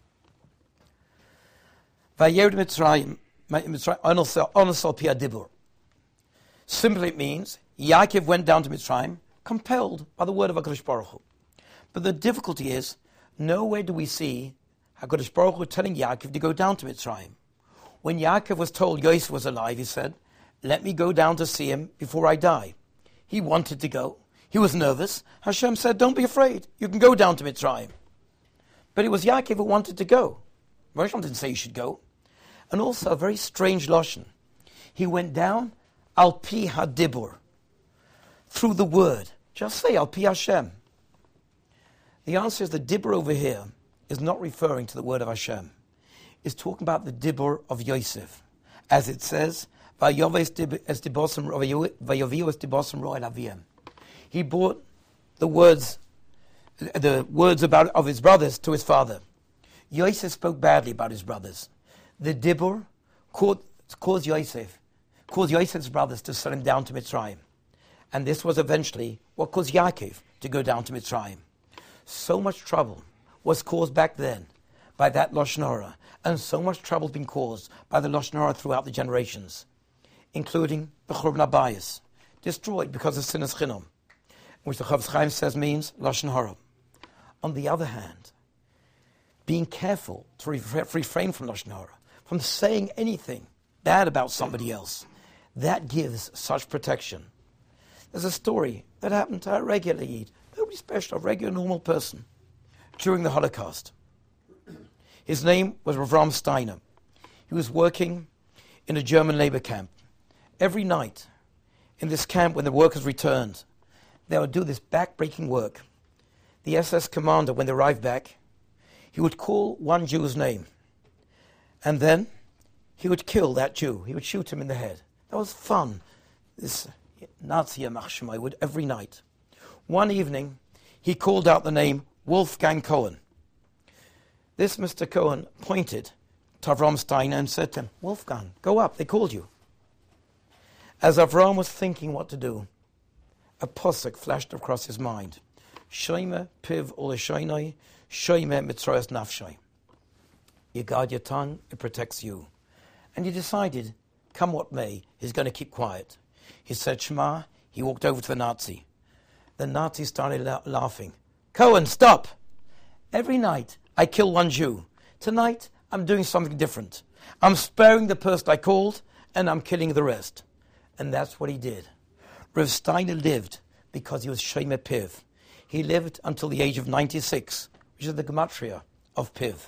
Vayered Mitzrayim, Onosal Pi Adibur. Simply it means Yaakov went down to Mitzrayim, compelled by the word of HaKadosh Baruch Hu. But the difficulty is, Nowhere do we see HaKadosh Baruch Hu telling Yaakov to go down to Mitzrayim. When Yaakov was told Yosef was alive, he said, let me go down to see him before I die. He wanted to go. He was nervous. Hashem said, don't be afraid. You can go down to Mitzrayim. But it was Yaakov who wanted to go. Hashem didn't say you should go. And also a very strange lashon. He went down al pi hadibur, through the word. Just say al pi Hashem. The answer is the dibur over here is not referring to the word of Hashem. It's talking about the dibur of Yosef. As it says, he brought the words about of his brothers to his father. Yosef spoke badly about his brothers. The dibur caused Yosef's brothers to send him down to Mitzrayim. And this was eventually what caused Yaakov to go down to Mitzrayim. So much trouble was caused back then by that Lashon Hara, and so much trouble has been caused by the Lashon Hara throughout the generations, including the Churban Abayis, destroyed because of Sinas Chinam, which the Chofetz Chaim says means Lashon Hara. On the other hand, being careful to refrain from Lashon Hara, from saying anything bad about somebody else, that gives such protection. There's a story that happened to a regular Yid, nobody special, a regular normal person, during the Holocaust. His name was Avram Steiner. He was working in a German labor camp. Every night in this camp, when the workers returned, they would do this back-breaking work. The SS commander, when they arrived back, he would call one Jew's name, and then he would kill that Jew. He would shoot him in the head. That was fun. This Nazi Yamach Shemai would every night. One evening, he called out the name Wolfgang Cohen. This Mr. Cohen pointed to Avram Steiner and said to him, Wolfgang, go up, they called you. As Avram was thinking what to do, a posuk flashed across his mind. Shoime piv oleshoinoi, shoime mitzrayas nafshoi. You guard your tongue, it protects you. And he decided, come what may, he's going to keep quiet. He said Shema, he walked over to the Nazi. The Nazi started laughing. Cohen, stop! Every night I kill one Jew. Tonight I'm doing something different. I'm sparing the person I called and I'm killing the rest. And that's what he did. Rav Steiner lived because he was Shomer Piv. He lived until the age of 96, which is the gematria of Piv.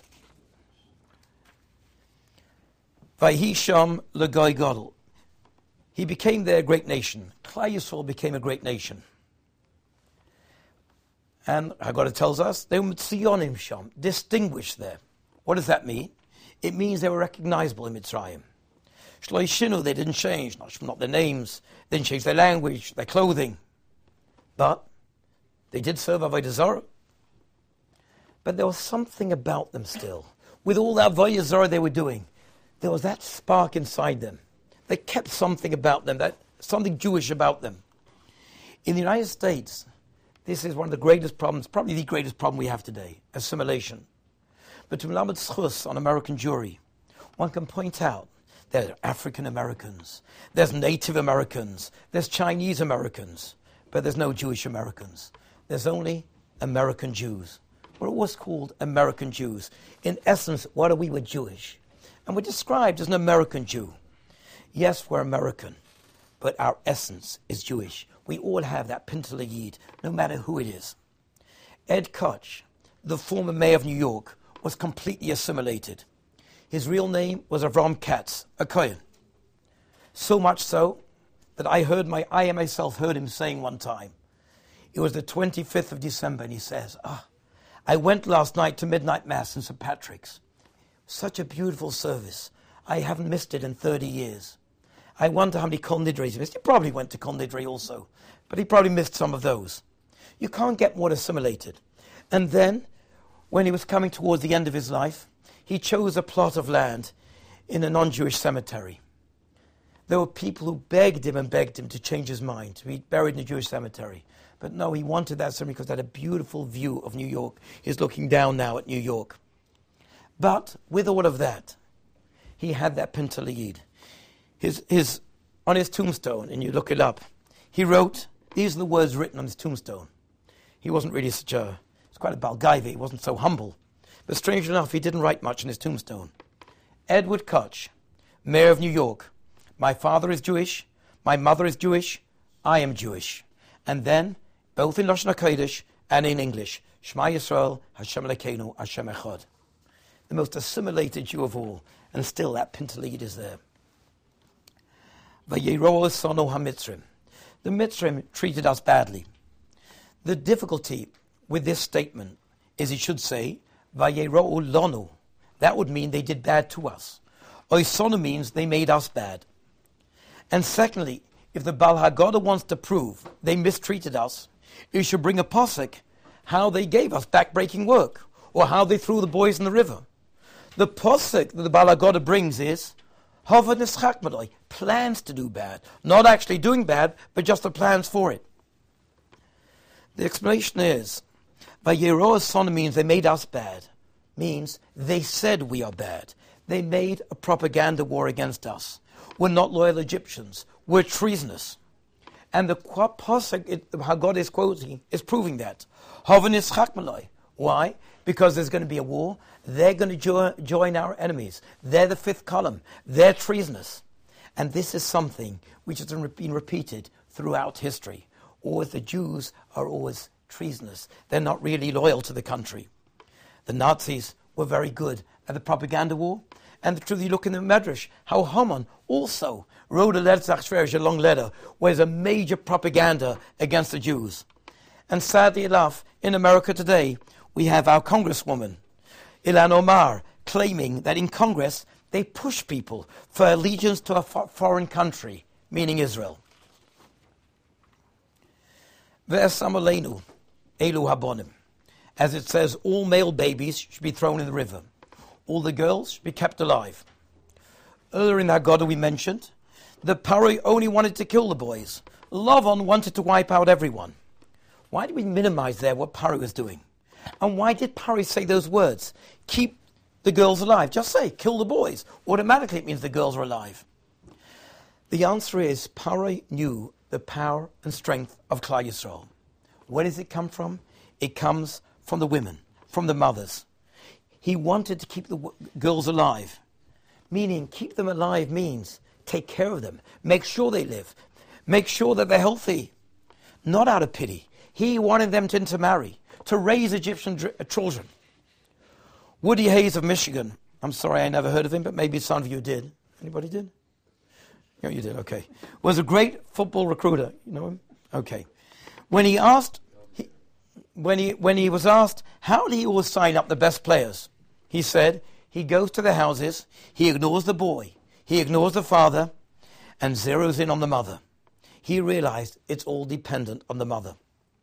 Vayhi Sham L'Goy Gadol. He became their great nation. Klal Yisrael became a great nation. And Haggadah tells us they were Tzionim Sham, distinguished there. What does that mean? It means they were recognizable in Mitzrayim. Shlo Yishinu, they didn't change, not their names, they didn't change their language, their clothing. But they did serve Avodah Zarah. But there was something about them still. With all that Avodah Zarah they were doing, there was that spark inside them. They kept something about them, something Jewish about them. In the United States, this is one of the greatest problems, probably the greatest problem we have today, assimilation. But to Melamed Schus on American Jewry, one can point out there are African Americans, there's Native Americans, there's Chinese Americans, but there's no Jewish Americans. There's only American Jews. We're always called American Jews. In essence, what are we? We're Jewish. And we're described as an American Jew. Yes, we're American, but our essence is Jewish. We all have that Pintele Yid, no matter who it is. Ed Koch, the former mayor of New York, was completely assimilated. His real name was Avram Katz, a Kohen. So much so that I myself heard him saying one time, it was the 25th of December, and he says, I went last night to midnight mass in St. Patrick's. Such a beautiful service. I haven't missed it in 30 years. I wonder how many Kol Nidres he missed. He probably went to Kol Nidre also, but he probably missed some of those. You can't get more assimilated. And then, when he was coming towards the end of his life, he chose a plot of land in a non-Jewish cemetery. There were people who begged him to change his mind, to be buried in a Jewish cemetery. But no, he wanted that cemetery because it had a beautiful view of New York. He's looking down now at New York. But with all of that, he had that Pintele Yid. On his tombstone, and you look it up, he wrote, these are the words written on his tombstone. He wasn't really such was quite a Balgaiva. He wasn't so humble. But strange enough, he didn't write much in his tombstone. Edward Koch, Mayor of New York. My father is Jewish. My mother is Jewish. I am Jewish. And then, both in Lashon HaKodesh and in English, Shema Yisrael, Hashem Elokeinu, Hashem Echad. The most assimilated Jew of all. And still that Pintalid is there. Vayero Sono HaMitzrim. The Mitzrim treated us badly. The difficulty with this statement is it should say, Vayero Lonu. That would mean they did bad to us. Oisono means they made us bad. And secondly, if the Baal Haggadah wants to prove they mistreated us, he should bring a posuk how they gave us backbreaking work, or how they threw the boys in the river. The posuk that the Baal Haggadah brings is Hava Nischak Madoi, plans to do bad. Not actually doing bad, but just the plans for it. The explanation is, Vayero Son means they made us bad. Means they said we are bad. They made a propaganda war against us. We're not loyal Egyptians. We're treasonous. And the posuk how God is quoting is proving that. Hava Nischak Madoi. Why? Because there's going to be a war. They're going to join our enemies. They're the fifth column. They're treasonous. And this is something which has been repeated throughout history. Always the Jews are always treasonous. They're not really loyal to the country. The Nazis were very good at the propaganda war. And the truth, you look in the Medrash, how Haman also wrote a letter, a long letter, where there's a major propaganda against the Jews. And sadly enough, in America today, we have our Congresswoman, Ilhan Omar, claiming that in Congress they push people for allegiance to a foreign country, meaning Israel. Ve'esamolenu elu habonim. As it says, all male babies should be thrown in the river. All the girls should be kept alive. Earlier in Haggadah we mentioned that Paro only wanted to kill the boys. Lavan wanted to wipe out everyone. Why do we minimize there what Paro is doing? And why did Paro say those words? Keep the girls alive. Just say, kill the boys. Automatically it means the girls are alive. The answer is Paro knew the power and strength of Klal Yisrael. Where does it come from? It comes from the women, from the mothers. He wanted to keep the girls alive. Meaning, keep them alive means take care of them. Make sure they live. Make sure that they're healthy. Not out of pity. He wanted them to intermarry, to raise Egyptian children. Woody Hayes of Michigan. I'm sorry, I never heard of him, but maybe some of you did. Anybody did? Yeah, you did, okay. Was a great football recruiter. You know him? Okay. When he was asked, how do he always sign up the best players? He said, he goes to the houses, he ignores the boy, he ignores the father, and zeroes in on the mother. He realized it's all dependent on the mother.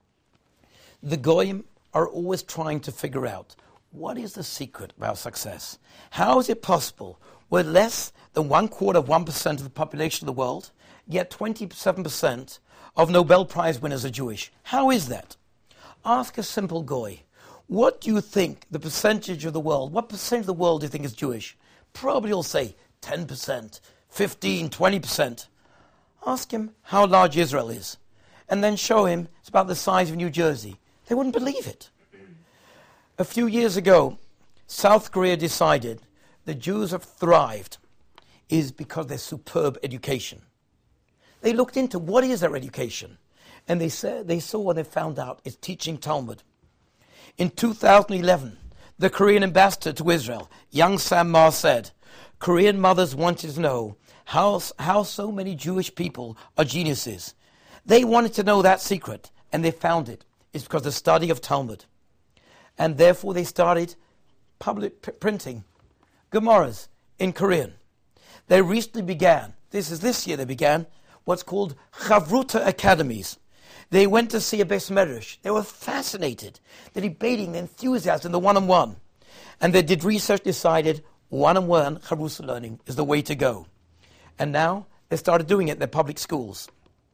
The Goyim are always trying to figure out what is the secret of our success. How is it possible we're less than 1% of the population of the world, yet 27% of Nobel Prize winners are Jewish? How is that? Ask a simple Goy, what do you think the percentage of the world, what percent of the world do you think is Jewish? Probably he'll say 10%, 15, 20%. Ask him how large Israel is, and then show him it's about the size of New Jersey. They wouldn't believe it. A few years ago, South Korea decided the Jews have thrived is because of their superb education. They looked into what is their education, and they saw what they found out is teaching Talmud. In 2011, the Korean ambassador to Israel, Young Sam Ma, said, Korean mothers wanted to know how so many Jewish people are geniuses. They wanted to know that secret, and they found it. It's because of the study of Talmud. And therefore they started public printing Gemaras in Korean. They recently began, this year they began, what's called Chavruta Academies. They went to see a Beis Medrash. They were fascinated. They're debating the enthusiasm, the one-on-one. And they did research, decided one-on-one Chavruta learning is the way to go. And now they started doing it in their public schools.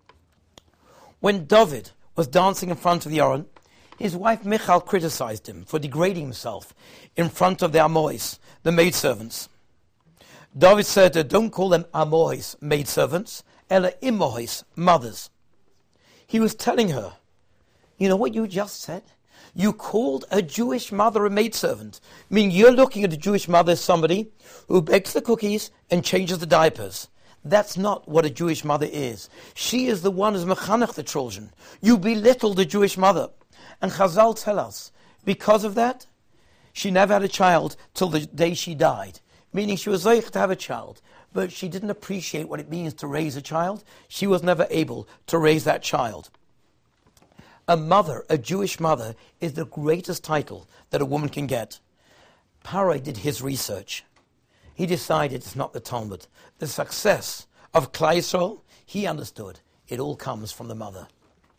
When David was dancing in front of the Aron, his wife Michal criticized him for degrading himself in front of the Amois, the maidservants. David said, don't call them Amois, maidservants, ela Imois, mothers. He was telling her, you know what you just said? You called a Jewish mother a maidservant. I mean, you're looking at a Jewish mother as somebody who bakes the cookies and changes the diapers. That's not what a Jewish mother is. She is the one who's mechanech the children. You belittle the Jewish mother. And Chazal tell us, because of that, she never had a child till the day she died. Meaning she was zoich to have a child, but she didn't appreciate what it means to raise a child. She was never able to raise that child. A mother, a Jewish mother, is the greatest title that a woman can get. Parai did his research. He decided it's not the Talmud. The success of Klal Yisrael, he understood, it all comes from the mother.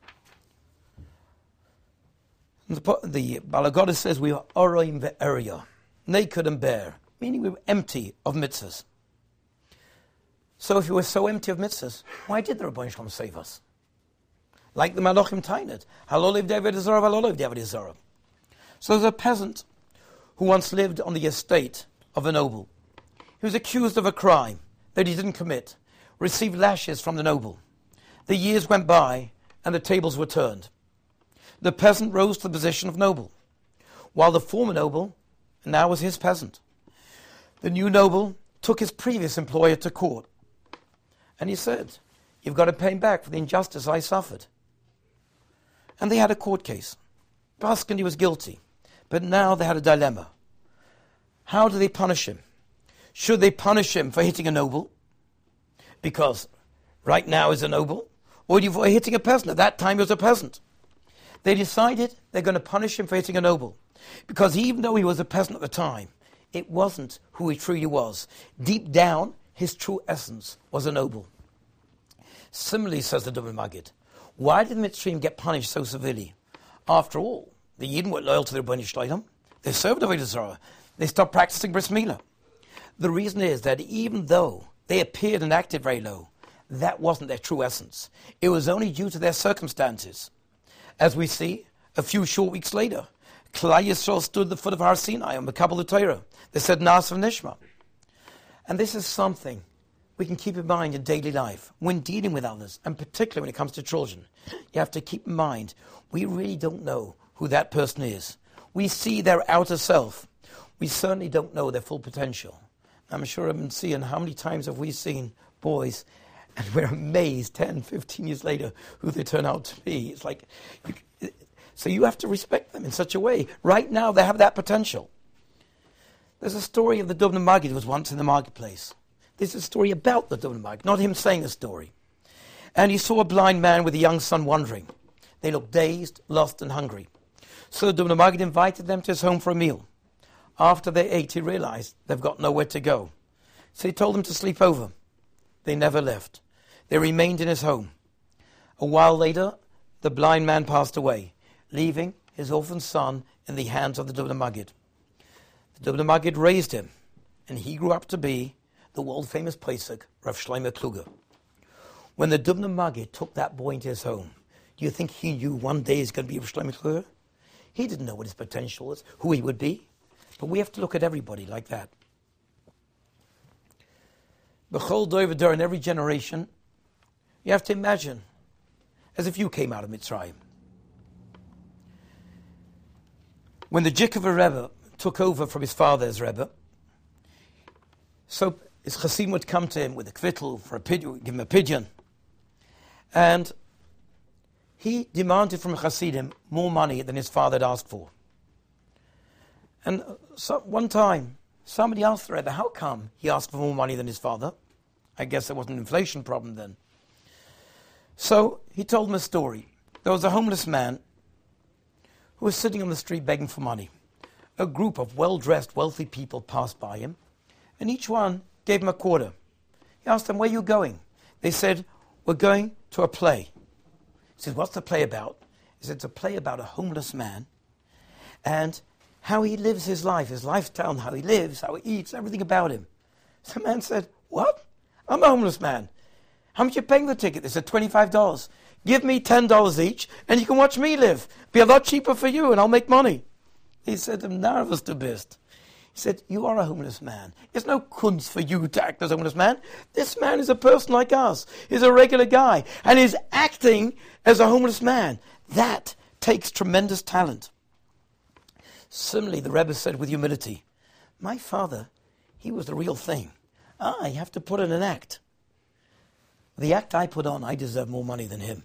The Balagoda says we are oroim ve'eria, naked and bare, meaning we were empty of mitzvahs. So if we were so empty of mitzvahs, why did the Rebbeinu Shalom save us? Like the Malachim Tainet, Haloliv David Zara, Haloliv David Zara. So there's a peasant who once lived on the estate of a noble. He was accused of a crime that he didn't commit, received lashes from the noble. The years went by and the tables were turned. The peasant rose to the position of noble, while the former noble now was his peasant. The new noble took his previous employer to court, and he said, "You've got to pay him back for the injustice I suffered." And they had a court case. Baskin, was guilty, but now they had a dilemma. How do they punish him? Should they punish him for hitting a noble, because right now he's a noble, or for hitting a peasant? At that time he was a peasant. They decided they're going to punish him for hitting a noble, because even though he was a peasant at the time, it wasn't who he truly was. Deep down, his true essence was a noble. Similarly, says the Dubno Maggid, why did the Mitzrayim get punished so severely? After all, the Yidden were loyal to the Rebbeinu Shalom. They served Avodah Zarah. They stopped practicing bris milah. The reason is that even though they appeared and acted very low, that wasn't their true essence. It was only due to their circumstances. As we see, a few short weeks later, Klal Yisrael stood at the foot of Har Sinai on the Kabbalah Torah. They said Nas Nishma. And this is something we can keep in mind in daily life when dealing with others, and particularly when it comes to children. You have to keep in mind, we really don't know who that person is. We see their outer self. We certainly don't know their full potential. I'm sure I've been seeing how many times have we seen boys and we're amazed 10, 15 years later who they turn out to be. It's like, so you have to respect them in such a way. Right now they have that potential. There's a story of the Dubno Maggid who was once in the marketplace. This is a story about the Dubno Maggid, not him saying a story. And he saw a blind man with a young son wandering. They looked dazed, lost and hungry. So the Dubno Maggid invited them to his home for a meal. After they ate, he realized they've got nowhere to go. So he told them to sleep over. They never left. They remained in his home. A while later, the blind man passed away, leaving his orphan son in the hands of the Dubno Maggid. The Dubno Maggid raised him, and he grew up to be the world-famous Pesach, Rav Shlomo Kluger. When the Dubno Maggid took that boy into his home, do you think he knew one day he's going to be Rav Shlomo Kluger? He didn't know what his potential was, who he would be. But we have to look at everybody like that. B'chol dor v'dor, in every generation, you have to imagine as if you came out of Mitzrayim. When the Jikava Rebbe took over from his father's Rebbe, so his Chassidim would come to him with a kvittel for a pigeon, give him a pigeon, and he demanded from Chassidim more money than his father had asked for. And so one time, somebody asked the Rebbe, how come he asked for more money than his father? I guess there was an inflation problem then. So he told him a story. There was a homeless man who was sitting on the street begging for money. A group of well-dressed, wealthy people passed by him, and each one gave him a quarter. He asked them, where are you going? They said, we're going to a play. He said, what's the play about? He said, it's a play about a homeless man and how he lives his life, his lifestyle, and how he lives, how he eats, everything about him. So the man said, what? I'm a homeless man. How much are you paying the ticket? They said, $25. Give me $10 each, and you can watch me live. Be a lot cheaper for you, and I'll make money. He said, I'm nervous to bist. He said, you are a homeless man. It's no kunst for you to act as a homeless man. This man is a person like us. He's a regular guy, and he's acting as a homeless man. That takes tremendous talent. Similarly, the Rebbe said with humility, my father, he was the real thing. I have to put in an act. The act I put on, I deserve more money than him.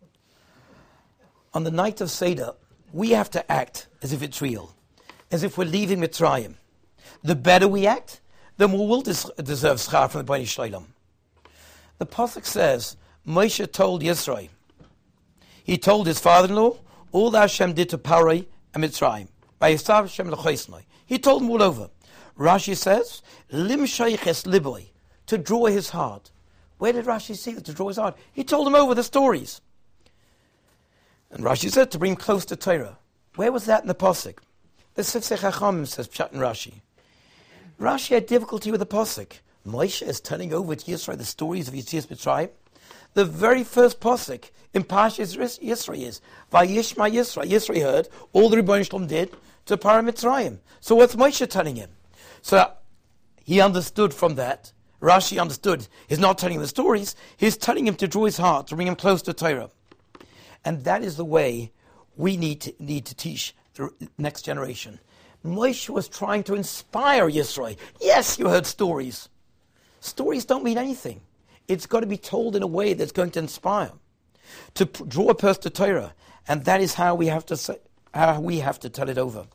On the night of Seder, we have to act as if it's real, as if we're leaving Mitzrayim. The better we act, the more we'll deserve schar from the Bnei Shloim. The Pasuk says, Moshe told Yisro, he told his father-in-law, all that Hashem did to Paroi and Mitzrayim. He told them all over. Rashi says, Lim Shayches Liboy, to draw his heart. Where did Rashi see that, to draw his heart? He told them over the stories. And Rashi said, to bring him close to Torah. Where was that in the Pasuk? The Sifsei Chachamim says, Pshat and Rashi. Rashi had difficulty with the Pasuk. Moshe is turning over to Yisro the stories of Yetzias Mitzrayim. The very first Pasuk in Parshas Yisro is, Vayishma Yisro. Yisro heard all the Rebbeinu Shalom did to Paroi Mitzrayim. So what's Moshe telling him? So he understood from that. Rashi understood. He's not telling him the stories. He's telling him to draw his heart, to bring him close to Torah. And that is the way we need to teach the next generation. Moshe was trying to inspire Yisro. Yes, you heard stories. Stories don't mean anything. It's got to be told in a way that's going to inspire, to draw a person to Torah. And that is how we have to tell it over.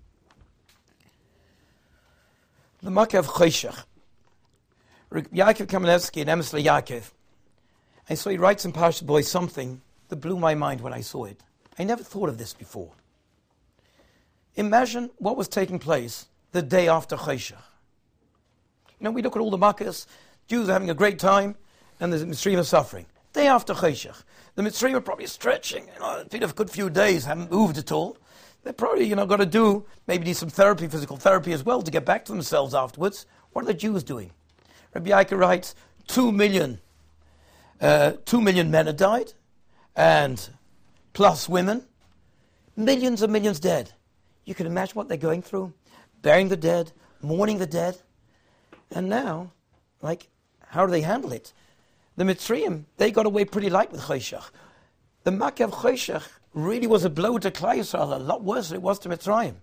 The Makkah of Choshech. Yaakov Kamenetsky in Emes Yaakov. I saw he writes in Parashat Boy something that blew my mind when I saw it. I never thought of this before. Imagine what was taking place the day after Choshech. You know, we look at all the Makkahs, Jews are having a great time, and the Mitzrayim are suffering. Day after Choshech, the Mitzrayim are probably stretching. It's been a good few days, haven't moved at all. They're probably, got to maybe need some therapy, physical therapy as well, to get back to themselves afterwards. What are the Jews doing? Rabbi Yaakov writes, 2 million men have died, and plus women, millions and millions dead. You can imagine what they're going through, burying the dead, mourning the dead. And now, how do they handle it? The Mitzrayim, they got away pretty light with Choshech. The Makkah of Choshech really was a blow to Klal Yisrael, a lot worse than it was to Mitzrayim.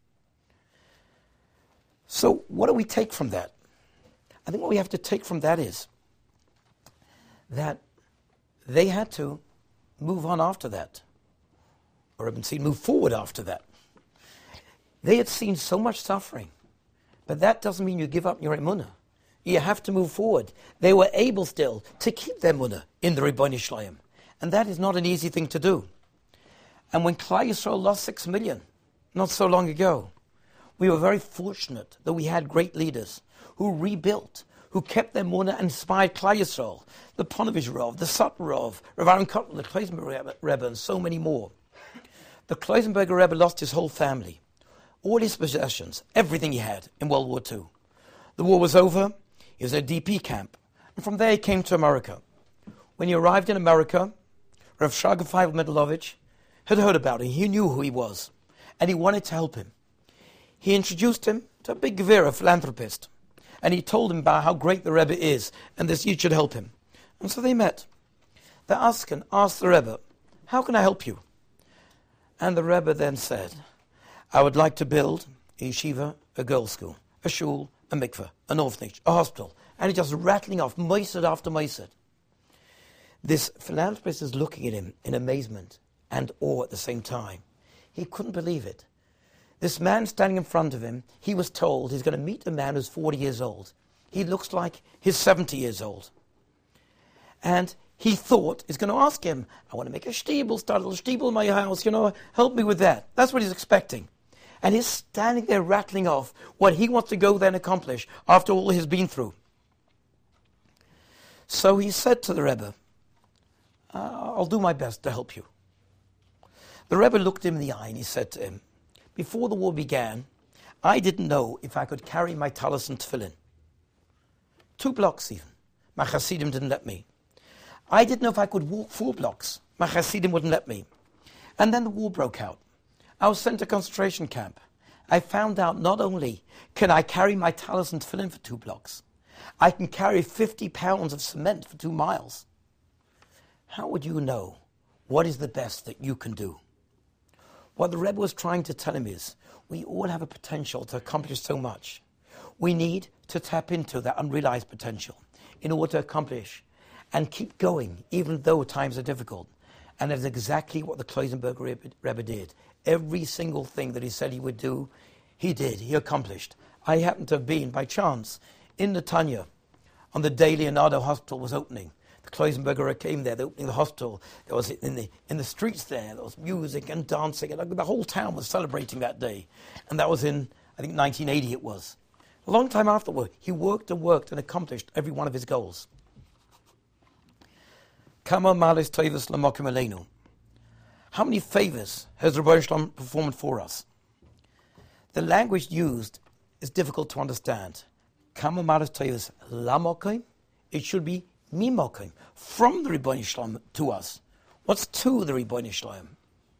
So what do we take from that? I think what we have to take from that is that they had to move on after that, or have been seen move forward after that. They had seen so much suffering, but that doesn't mean you give up your emunah. You have to move forward. They were able still to keep their emunah in the Rebbeinu Shloim, and that is not an easy thing to do. And when Klal Yisrael lost 6 million, not so long ago, we were very fortunate that we had great leaders who rebuilt, who kept their emunah and inspired Klal Yisrael, the Ponevezh Rav, the Sutton Rav, Rav Aaron Kotler, the Kloisenberger Rebbe, and so many more. The Kloisenberger Rebbe lost his whole family, all his possessions, everything he had in World War II. The war was over, he was in a DP camp, and from there he came to America. When he arrived in America, Rav Shraga Feivel Medlovich had heard about him. He knew who he was, and he wanted to help him. He introduced him to a big Gevir, a philanthropist, and he told him about how great the Rebbe is, and this youth should help him. And so they met. The Asken asked the Rebbe, how can I help you? And the Rebbe then said, I would like to build a yeshiva, a girls' school, a shul, a mikveh, an orphanage, a hospital. And he's just rattling off moised after moised. This philanthropist is looking at him in amazement and awe at the same time. He couldn't believe it. This man standing in front of him, he was told he's going to meet a man who's 40 years old. He looks like he's 70 years old. And he thought he's going to ask him, I want to make a shtibel, start a little shtibel in my house, help me with that. That's what he's expecting. And he's standing there rattling off what he wants to go there and accomplish after all he's been through. So he said to the Rebbe, I'll do my best to help you. The Rebbe looked him in the eye and he said to him, before the war began, I didn't know if I could carry my talis and tefillin. 2 blocks even. My Hasidim didn't let me. I didn't know if I could walk 4 blocks. My Hasidim wouldn't let me. And then the war broke out. I was sent to a concentration camp. I found out not only can I carry my talis and tefillin for 2 blocks, I can carry 50 pounds of cement for 2 miles. How would you know what is the best that you can do? What the Rebbe was trying to tell him is, We all have a potential to accomplish so much. We need to tap into that unrealized potential in order to accomplish and keep going, even though times are difficult. And that's exactly what the Kloisenberg Rebbe did. Every single thing that he said he would do, he did, he accomplished. I happened to have been, by chance, in Netanya on the day Leonardo Hospital was opening. The Kloisenberger came there, they opening the hospital. There was in the streets there was music and dancing, and the whole town was celebrating that day. And that was in, I think, 1980 it was. A long time afterward, he worked and accomplished every one of his goals. Kama malis tovos lamokim aleinu. How many favors has Rebbeinu Shalom performed for us? The language used is difficult to understand. Kama malis tovos lamokim. It should be mimokim, from the Rebbeinu Shalom to us. What's to the Rebbeinu Shalom?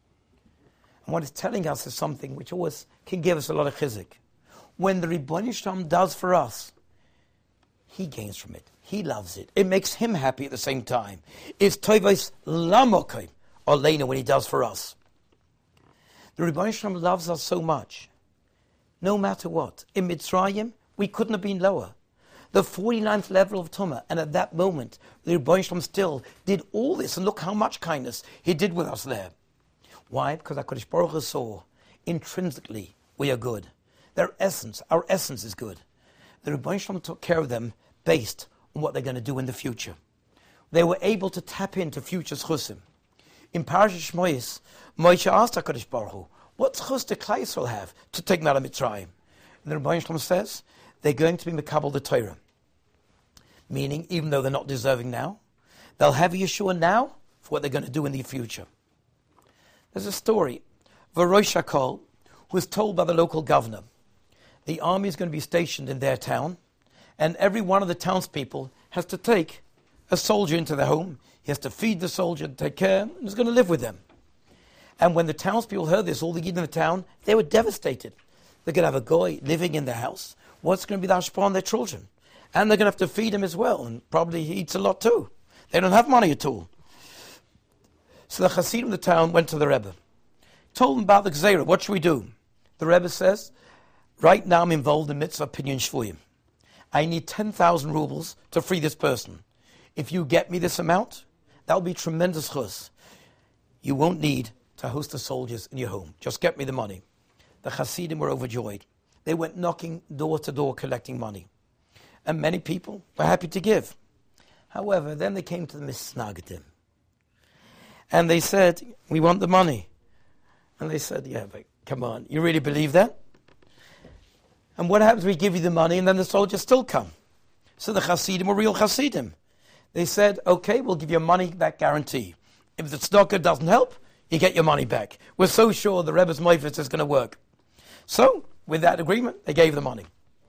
And what it's telling us is something which always can give us a lot of chizuk. When the Rebbeinu Shalom does for us, he gains from it. He loves it. It makes him happy at the same time. It's tovos lamokim aleinu when he does for us. The Rebbeinu Shalom loves us so much, no matter what. In Mitzrayim, we couldn't have been lower. The 49th level of Tumah, and at that moment, the Rebbeinu Shalom still did all this, and look how much kindness he did with us there. Why? Because HaKadosh Baruch Hu saw intrinsically we are good. Our essence is good. The Rebbeinu Shalom took care of them based on what they're going to do in the future. They were able to tap into future chusim. In Parashat Shmoyis, Moshe asked HaKadosh Baruch Hu, what chus do Klal Yisrael have to take them out of Mitzrayim? And the Rebbeinu Shalom says, they're going to be Mekabel the Torah. Meaning, even though they're not deserving now, they'll have Yeshua now for what they're going to do in the future. There's a story of a Rosh HaKol who was told by the local governor, the army is going to be stationed in their town, and every one of the townspeople has to take a soldier into their home. He has to feed the soldier, take care, and he's going to live with them. And when the townspeople heard this, all the Yidden in the town, they were devastated. They're going to have a goy living in their house. What's going to be the hashpah on their children? And they're going to have to feed him as well, and probably he eats a lot too. They don't have money at all. So the Hasidim of the town went to the Rebbe, told him about the Gzeira. What should we do? The Rebbe says, right now I'm involved in mitzvah pinyon shvuyim. I need 10,000 rubles to free this person. If you get me this amount, that will be tremendous chus. You won't need to host the soldiers in your home. Just get me the money. The Hasidim were overjoyed. They went knocking door to door collecting money. And many people were happy to give. However, then they came to the Misnagdim. And they said, we want the money. And they said, yeah, but come on, you really believe that? And what happens if we give you the money and then the soldiers still come? So the Hasidim were real Hasidim. They said, okay, we'll give you a money back guarantee. If the tzedakah doesn't help, you get your money back. We're so sure the Rebbe's Meifetz is going to work. So, with that agreement, they gave the money.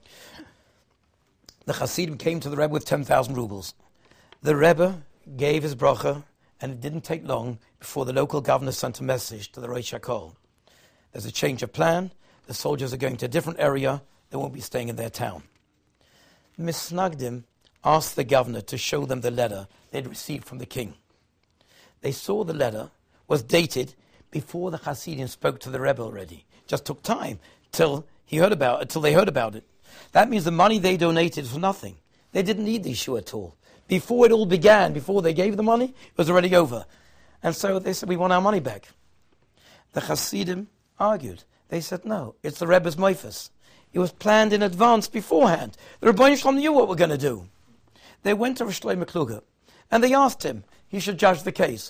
The Hasidim came to the Rebbe with 10,000 rubles. The Rebbe gave his bracha, and it didn't take long before the local governor sent a message to the Rosh HaKol. There's a change of plan. The soldiers are going to a different area. They won't be staying in their town. Misnagdim asked the governor to show them the letter they'd received from the king. They saw the letter was dated before the Hasidim spoke to the Rebbe already. Just took time till they heard about it. That means the money they donated for nothing. They didn't need the issue at all. Before it all began, before they gave the money, it was already over. And so they said, we want our money back. The Hasidim argued. They said, no, it's the Rebbe's Meifetz. It was planned in advance beforehand. The Rebbeinu Shalom knew what we're going to do. They went to Rosh Shlomo Kluger, and they asked him, he should judge the case.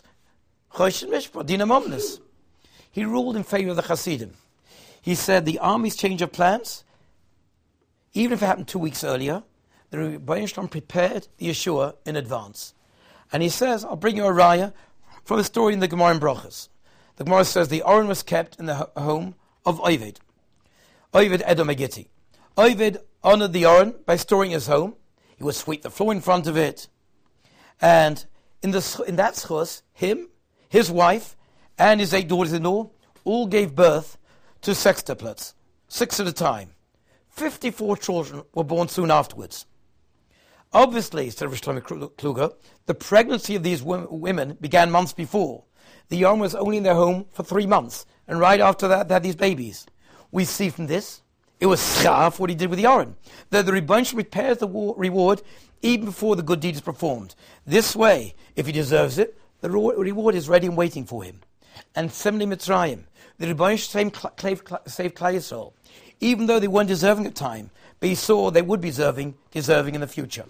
He ruled in favor of the Hasidim. He said the army's change of plans, even if it happened 2 weeks earlier, the Rebbeinu Shalom prepared the Yeshua in advance. And he says, I'll bring you a raya from a story in the Gemara in Brachos. The Gemara says the Aron was kept in the home of Oved Edom Agiti. Oved honored the Aron by storing his home. He would sweep the floor in front of it. And in that schus, him, his wife, and his 8 daughters-in-law all gave birth to sextuplets, 6 at a time. 54 children were born soon afterwards. Obviously, said Rosh Shlomo Kluger, the pregnancy of these women began months before. The Aron was only in their home for 3 months, and right after that, they had these babies. We see from this, it was schaf what he did with the Aron, that the Rebbeinu prepares the reward even before the good deed is performed. This way, if he deserves it, the reward is ready and waiting for him. And similarly, Mitzrayim, the Rebbeinu saved Klal Yisrael, even though they weren't deserving at the time, but he saw they would be deserving in the future.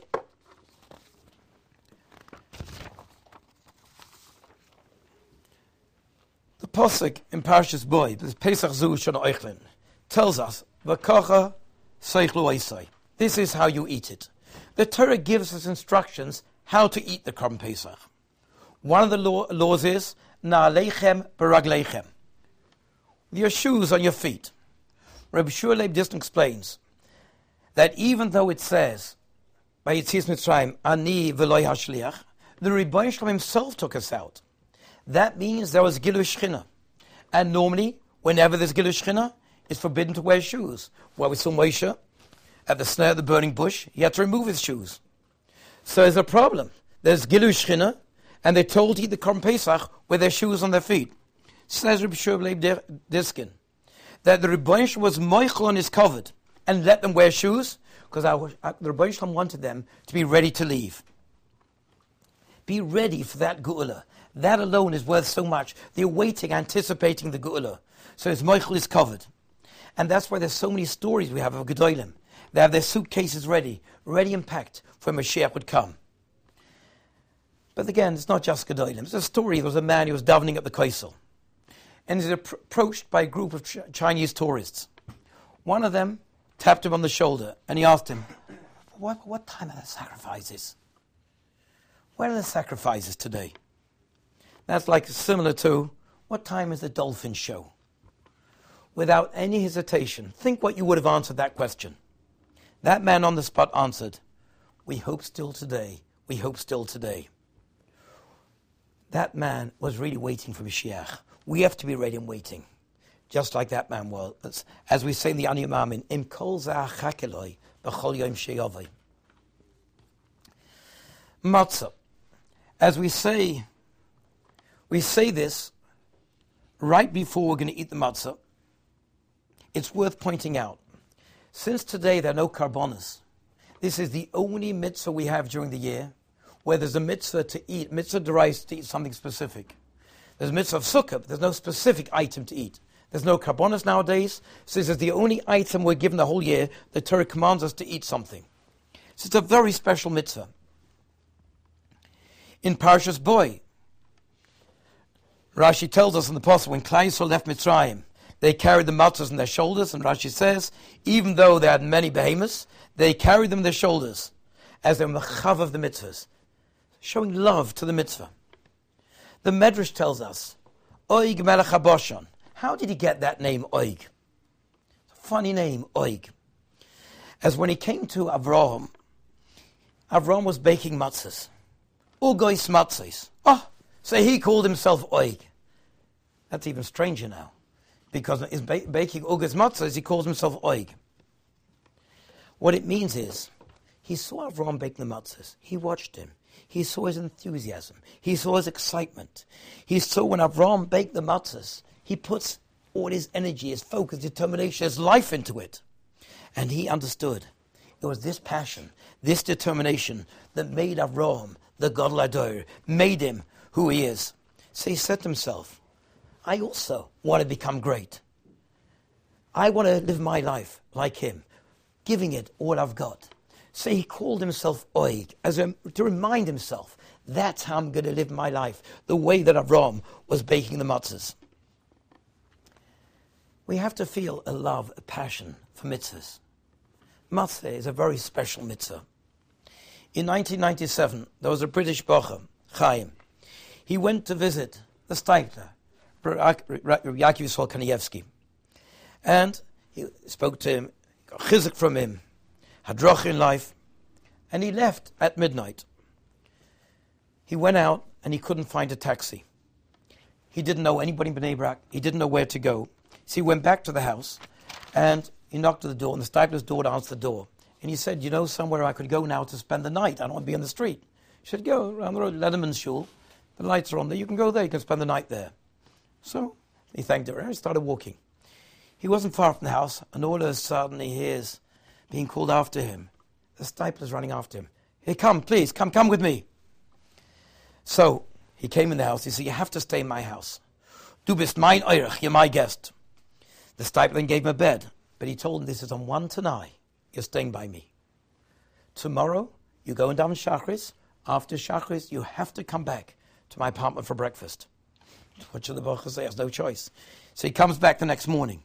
The Pasuk in Parshas Boy, the Pesach Zu Shana Eichlin, tells us, V'kacha seichlu eisai. This is how you eat it. The Torah gives us instructions how to eat the Korban Pesach. One of the laws is, Na'aleichem b'ragleichem. Your shoes on your feet. Rabbi Shua Leib Distin explains that even though it says, by Yetzias Mitzrayim, Ani v'loi hashliach, the Rebbeinu Shalom himself took us out. That means there was Gilui Shechina. And normally, whenever there's Gilui Shechina, it's forbidden to wear shoes. Well, we saw Moshe at the snare of the burning bush, he had to remove his shoes. So there's a problem. There's Gilui Shechina, and they're told to eat the Korban Pesach with their shoes on their feet. Says Rabbi Shua Leib Diskin, that the Rebbeinu Shalom was moichel on his covered and let them wear shoes, because the Rebbeinu Shalom wanted them to be ready to leave. Be ready for that Geula. That alone is worth so much. They're waiting, anticipating the Geula. So his moichel is covered. And that's why there's so many stories we have of Gedolim. They have their suitcases ready and packed for when Mashiach would come. But again, it's not just Gedolim. It's a story. There was a man who was davening at the Kaisel. And he's approached by a group of Chinese tourists. One of them tapped him on the shoulder and he asked him, what time are the sacrifices? Where are the sacrifices today? That's like similar to, what time is the dolphin show? Without any hesitation, think what you would have answered that question. That man on the spot answered, we hope still today. We hope still today. That man was really waiting for Mashiach. We have to be ready and waiting. Just like that man was. As we say in the Ani Mamin, Im kol zeh chakeloi b'chol yom she'yavai. Matzah. As we say this right before we're going to eat the matzah. It's worth pointing out, since today there are no karbonos, this is the only mitzvah we have during the year where there's a mitzvah to eat. Mitzvah derives to eat something specific. There's a mitzvah of sukkah, but there's no specific item to eat. There's no karbonos nowadays, so this is the only item we're given the whole year. The Torah commands us to eat something. So it's a very special mitzvah. In Parshas Boy, Rashi tells us in the Pasuk, when Klal Yisrael left Mitzrayim, they carried the matzahs on their shoulders, and Rashi says, even though they had many behemoths, they carried them on their shoulders as they were mechav of the mitzvahs, showing love to the mitzvah. The Medrash tells us, Oig Melech HaBashan. How did he get that name, Oig? It's a funny name, Oig. As when he came to Avraham was baking matzahs. Ugois matzahs. Oh, so he called himself Oig. That's even stranger now. Because he's baking Ugois matzahs, he calls himself Oig. What it means is, he saw Avraham bake the matzahs. He watched him. He saw his enthusiasm. He saw his excitement. He saw when Avraham baked the matzahs, he puts all his energy, his focus, determination, his life into it. And he understood. It was this passion, this determination that made Avraham the Gadol Ador, made him who he is. So he said to himself, I also want to become great. I want to live my life like him, giving it all I've got. So he called himself Oig, to remind himself, that's how I'm going to live my life, the way that Avraham was baking the matzahs. We have to feel a love, a passion for mitzvahs. Matzah is a very special mitzvah. In 1997, there was a British Bocher, Chaim. He went to visit the Steipler, Yaakov Yisrael Kanievsky. And he spoke to him, got chizuk from him, hadroch in life, and he left at midnight. He went out and he couldn't find a taxi. He didn't know anybody in Bnei Brak. He didn't know where to go. So he went back to the house and he knocked at the door, and the Steipler's daughter answered the door. And he said, you know somewhere I could go now to spend the night? I don't want to be on the street. She said, go around the road, Lederman's shul. The lights are on there. You can go there. You can spend the night there. So he thanked her and he started walking. He wasn't far from the house, and all of a sudden he hears being called after him. The Stipler's running after him. Hey, come, please, come with me. So he came in the house. He said, you have to stay in my house. Du bist mein Eirich, you're my guest. The Stipler then gave him a bed, but he told him, this is on one tonight. You're staying by me. Tomorrow, you go and daven Shachris. After Shachris, you have to come back to my apartment for breakfast. What should the Baruch say? He has no choice. So he comes back the next morning.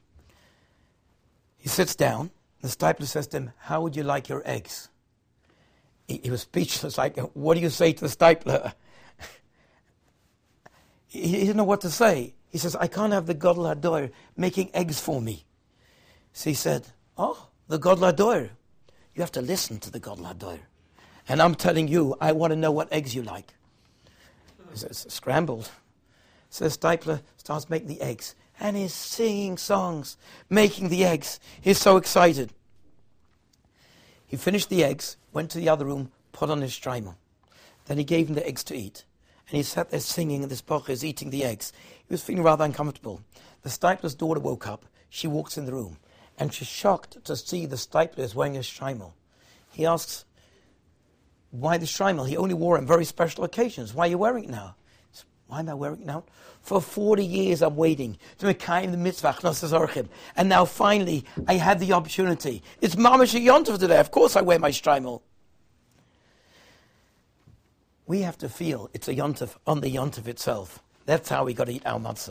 He sits down. The Stipler says to him, how would you like your eggs? He was speechless, like, what do you say to the Stipler? He didn't know what to say. He says, I can't have the Gadol Hador making eggs for me. So he said, oh, the Gadol Hador. You have to listen to the Gadol Hador. And I'm telling you, I want to know what eggs you like. It's scrambled. So the Stipler starts making the eggs. And he's singing songs, making the eggs. He's so excited. He finished the eggs, went to the other room, put on his shtreimel. Then he gave him the eggs to eat. And he sat there singing, and this Baruch is eating the eggs. He was feeling rather uncomfortable. The Stipler's daughter woke up. She walks in the room. And she's shocked to see the Stipler is wearing a shtreimel. He asks, why the shtreimel? He only wore it on very special occasions. Why are you wearing it now? He says, why am I wearing it now? For 40 years I'm waiting to mekayim the mitzvah, Chnosas Orchim. And now finally I had the opportunity. It's mamash a yontif today. Of course I wear my shtreimel. We have to feel it's a yontif on the yontif itself. That's how we got to eat our matzah.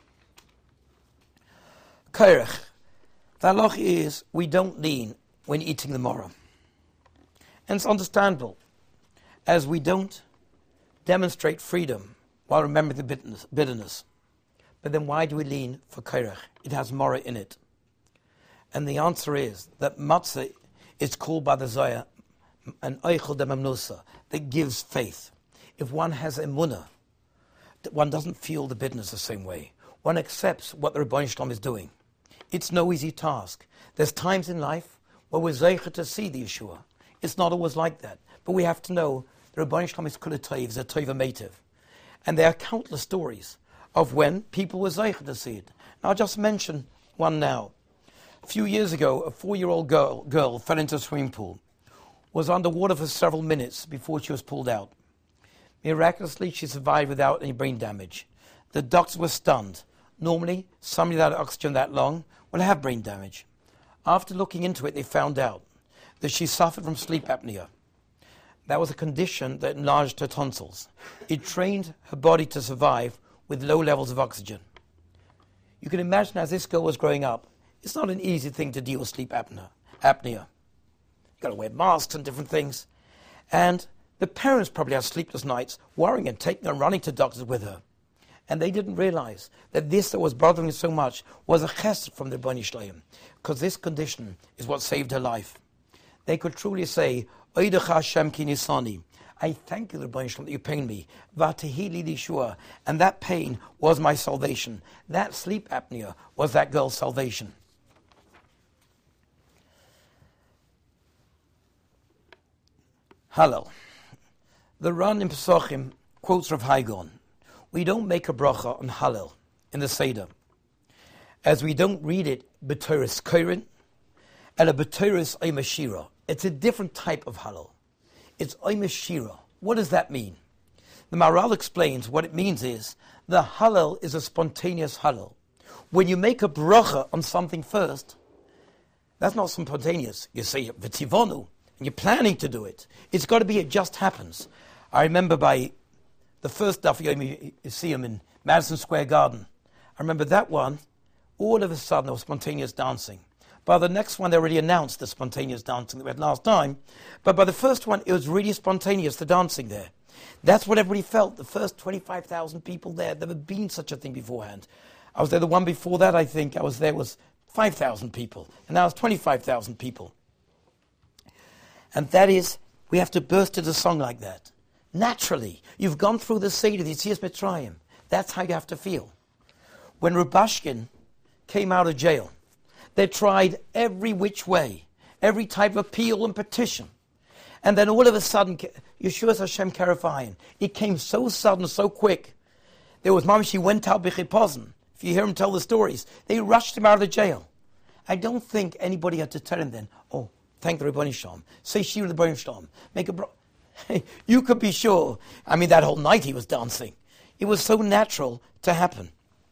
Kairach. The halach is we don't lean when eating the maror. And it's understandable, as we don't demonstrate freedom while remembering the bitterness. But then why do we lean for kairach? It has maror in it. And the answer is that matzah is called by the Zohar an oichel de mamnusa, that gives faith. If one has emunah, one doesn't feel the bitterness the same way. One accepts what the Rebbeinu Shalom is doing. It's no easy task. There's times in life where we're zeicher to see the Yeshua. It's not always like that. But we have to know the Rebbeinu Shalom is kula toiv, is a toiva meitiv. And there are countless stories of when people were zeicher to see it. Now I'll just mention one now. A few years ago, a 4-year-old girl fell into a swimming pool, was underwater for several minutes before she was pulled out. Miraculously, she survived without any brain damage. The doctors were stunned. Normally, somebody without oxygen that long will have brain damage. After looking into it, they found out that she suffered from sleep apnea. That was a condition that enlarged her tonsils. It trained her body to survive with low levels of oxygen. You can imagine as this girl was growing up, it's not an easy thing to deal with sleep apnea. You've got to wear masks and different things. And the parents probably had sleepless nights, worrying and taking her, running to doctors with her. And they didn't realize that this that was bothering her so much was a chesed from the Rebbeinu Shalom, because this condition is what saved her life. They could truly say, Oidecha Hashem ki nisani. I thank you, the Rebbeinu Shalom, that you pained me. Vatehili lishua. And that pain was my salvation. That sleep apnea was that girl's salvation. Hallel. The Ran in Pesachim quotes Rav Haigon. We don't make a bracha on Hallel in the Seder, as we don't read it b'toras korin and a b'toras oimashira. It's a different type of Hallel. It's oimashira. What does that mean? The Maharal explains what it means is the Hallel is a spontaneous Hallel. When you make a bracha on something first, that's not spontaneous. You say v'tivonu, and you're planning to do it. It's got to be, it just happens. I remember by the first Daf Yomi Yisiyim in Madison Square Garden, I remember that one, all of a sudden there was spontaneous dancing. By the next one, they already announced the spontaneous dancing that we had last time. But by the first one, it was really spontaneous, the dancing there. That's what everybody felt. The first 25,000 people there, there never been such a thing beforehand. I was there the one before that, I think. I was there, was 5,000 people. And now it's 25,000 people. And that is, we have to burst into a song like that. Naturally, you've gone through the Seder, the Yetzias Mitzrayim. That's how you have to feel. When Rubashkin came out of jail, they tried every which way, every type of appeal and petition. And then all of a sudden, Yeshua's Hashem Karafayin, it came so sudden, so quick. There was Mamash, he went out b'chipazon. A If you hear him tell the stories, they rushed him out of the jail. I don't think anybody had to tell him then, oh, thank the Rebbeinu Shalom. Say Shir the Rebbeinu Shalom. Make a you could be sure. I mean, that whole night he was dancing. It was so natural to happen.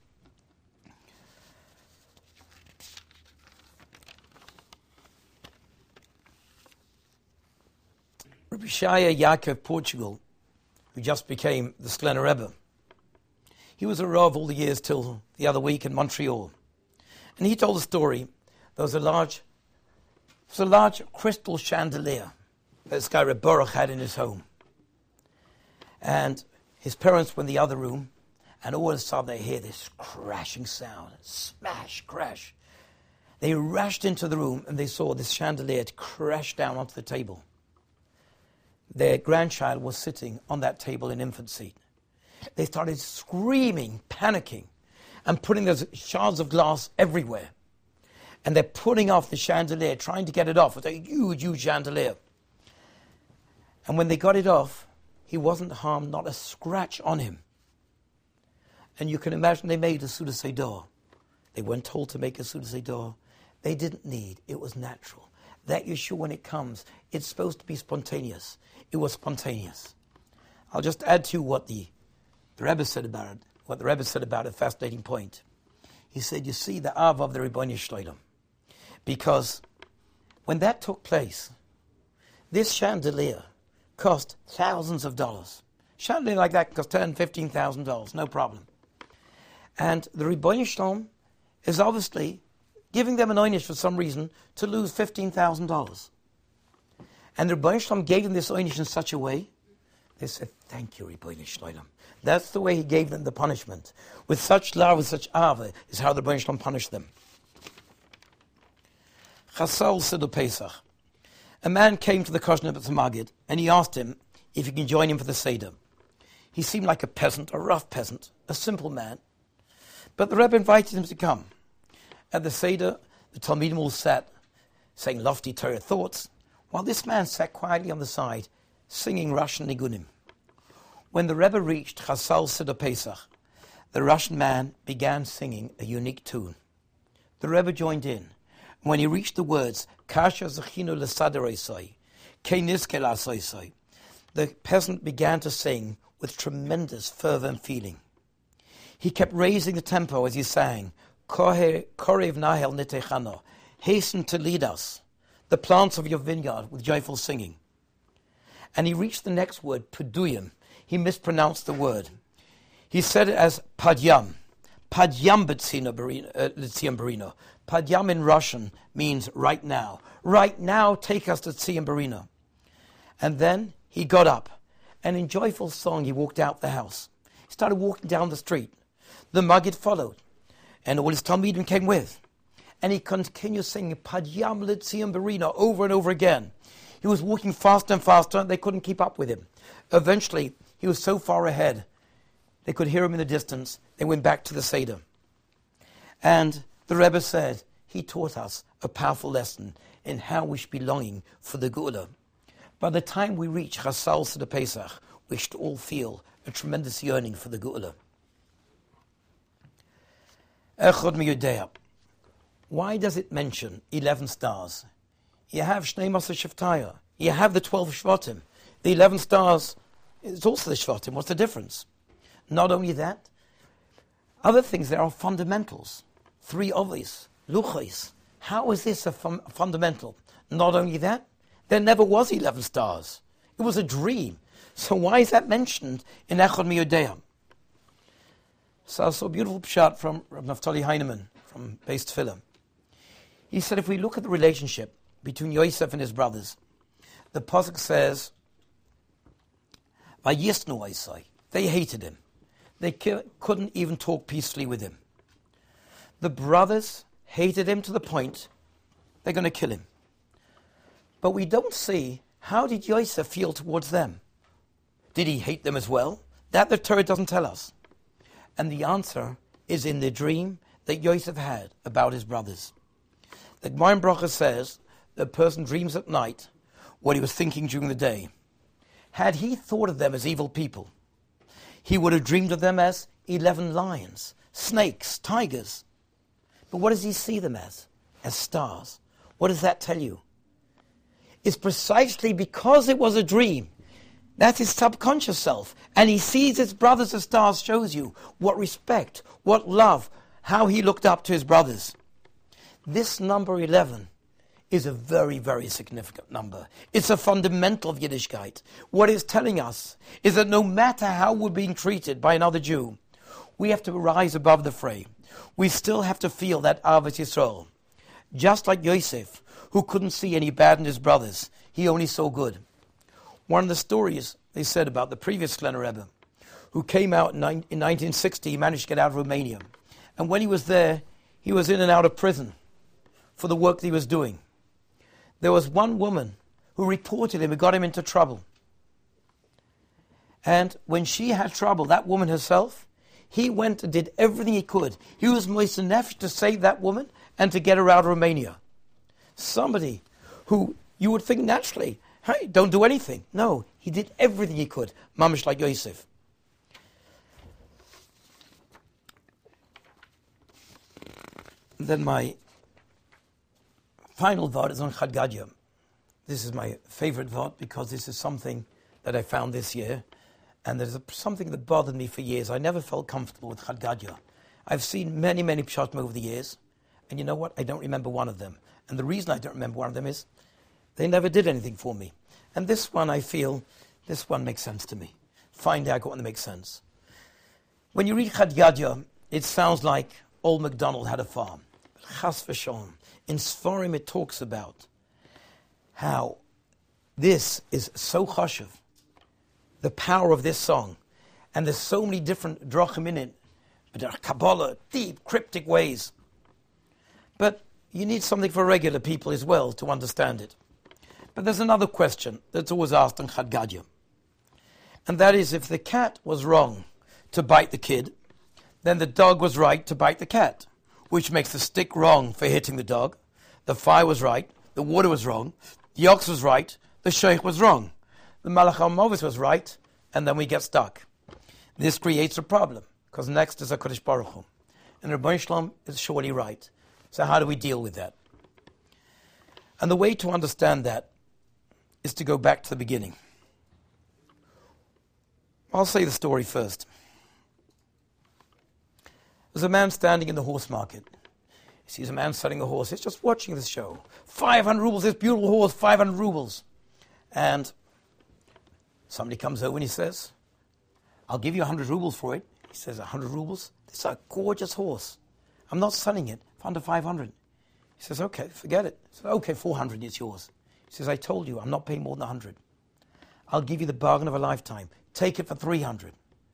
Rabbi Shaya Yaakov Portugal, who just became the Sklener Rebbe, he was a Rav all the years till the other week in Montreal. And he told a story. There was a large crystal chandelier that this guy Reb Baruch had in his home. And his parents were in the other room, and all of a sudden they hear this crashing sound, smash, crash. They rushed into the room and they saw this chandelier crash down onto the table. Their grandchild was sitting on that table in infant seat. They started screaming, panicking, and putting those shards of glass everywhere. And they're putting off the chandelier, trying to get it off. It's a huge, huge chandelier. And when they got it off, he wasn't harmed, not a scratch on him. And you can imagine they made a Suda Seder. They weren't told to make a Suda Seder. They didn't need. It was natural. That Yeshua, when it comes, it's supposed to be spontaneous. It was spontaneous. I'll just add to what the Rebbe said about it. What the Rebbe said about it, fascinating point. He said, you see the Av of the Rebbeinu Shalom. Because when that took place, this chandelier cost thousands of dollars. Chandelier like that cost $10,000, $15,000, no problem. And the Rebbeinu Shalom is obviously giving them an oynish for some reason to lose $15,000. And the Rebbeinu Shalom gave them this oynish in such a way, they said, thank you, Rebbeinu Shalom. That's the way he gave them the punishment. With such love, with such ava, is how the Rebbeinu Shalom punished them. Chasal Seder Pesach. A man came to the Koshner at the Magid, and he asked him if he can join him for the Seder. He seemed like a peasant, a rough peasant, a simple man. But the Rebbe invited him to come. At the Seder, the Talmidim all sat, saying lofty Torah thoughts, while this man sat quietly on the side, singing Russian nigunim. When the Rebbe reached Chasal Seder Pesach, the Russian man began singing a unique tune. The Rebbe joined in. When he reached the words, Kasha Zechinu L'Saderoisai, Keiniske L'Asoisai, the peasant began to sing with tremendous fervor and feeling. He kept raising the tempo as he sang, Korev Nahel Nitechano, hasten to lead us, the plants of your vineyard, with joyful singing. And he reached the next word, Puduyim. He mispronounced the word. He said it as Padyam. Padyam B'tzion Barino. Padyam in Russian means right now. Right now, take us to Tzion Barino. And then he got up, and in joyful song he walked out the house. He started walking down the street. The Maggid followed, and all his Talmidim came with. And he continued singing Padyam L'Tzion Barino over and over again. He was walking faster and faster. They couldn't keep up with him. Eventually, he was so far ahead, they could hear him in the distance. They went back to the Seder. And the Rebbe said, he taught us a powerful lesson in how we should be longing for the Geula. By the time we reach Chasal Seder Pesach, we should all feel a tremendous yearning for the Geula. Echad miyudea. Why does it mention 11 stars? You have Shnei Masa Sheftaya. You have the 12 Shvatim. The 11 stars is also the Shvatim. What's the difference? Not only that, other things there are fundamentals. 3 ovis, luchos. How is this a fundamental? Not only that, there never was 11 stars. It was a dream. So why is that mentioned in Echad Miyudea? So I saw a beautiful pshat from Rav Naftali Heinemann from Beis Tefillah. He said if we look at the relationship between Yosef and his brothers, the pasuk says, "Vayisnu Isai." They hated him. They couldn't even talk peacefully with him. The brothers hated him to the point they're going to kill him. But we don't see, how did Yosef feel towards them? Did he hate them as well? That the Torah doesn't tell us. And the answer is in the dream that Yosef had about his brothers. The Gemara in Bracha says the person dreams at night what he was thinking during the day. Had he thought of them as evil people, he would have dreamed of them as 11 lions snakes, tigers. But what does he see them as? As stars. What does that tell you? It's precisely because it was a dream. That's his subconscious self. And he sees his brothers as stars, shows you what respect, what love, how he looked up to his brothers. This number 11 is a very, very significant number. It's a fundamental of Yiddishkeit. What it's telling us is that no matter how we're being treated by another Jew, we have to rise above the fray. We still have to feel that Ahavas Yisrael. Just like Yosef, who couldn't see any bad in his brothers, he only saw good. One of the stories they said about the previous Kleiner Rebbe, who came out in 1960, he managed to get out of Romania. And when he was there, he was in and out of prison for the work that he was doing. There was one woman who reported him and got him into trouble. And when she had trouble, that woman herself, he went and did everything he could. He was moist enough to save that woman and to get her out of Romania. Somebody who you would think naturally, hey, don't do anything. No, he did everything he could, mamish like Yosef. Then my final vod is on Chad Gadya. This is my favorite vod because this is something that I found this year. And there's something that bothered me for years. I never felt comfortable with Chad Gadya. I've seen many, many pshatim over the years. And you know what? I don't remember one of them. And the reason I don't remember one of them is they never did anything for me. And this one, I feel, this one makes sense to me. Finally, I got one that makes sense. When you read Chad Gadya, it sounds like old MacDonald had a farm. But Chas v'sholom, in Sforim it talks about how this is so chashuv, the power of this song. And there's so many different drachim in it. But there are Kabbalah, deep, cryptic ways. But you need something for regular people as well to understand it. But there's another question that's always asked in Chad Gadya. And that is, if the cat was wrong to bite the kid, then the dog was right to bite the cat, which makes the stick wrong for hitting the dog, the fire was right, the water was wrong, the ox was right, the sheikh was wrong, the Malach HaMovis was right, and then we get stuck. This creates a problem, because next is HaKadosh Baruch Hu. And Rebbeinu Shalom is surely right. So how do we deal with that? And the way to understand that is to go back to the beginning. I'll say the story first. There's a man standing in the horse market. He sees a man selling a horse. He's just watching this show. 500 rubles, this beautiful horse, 500 rubles. And somebody comes over and he says, I'll give you 100 rubles for it. He says, 100 rubles? This is a gorgeous horse. I'm not selling it for under 500. He says, okay, forget it. He says, okay, 400, it's yours. He says, I told you, I'm not paying more than 100. I'll give you the bargain of a lifetime. Take it for 300.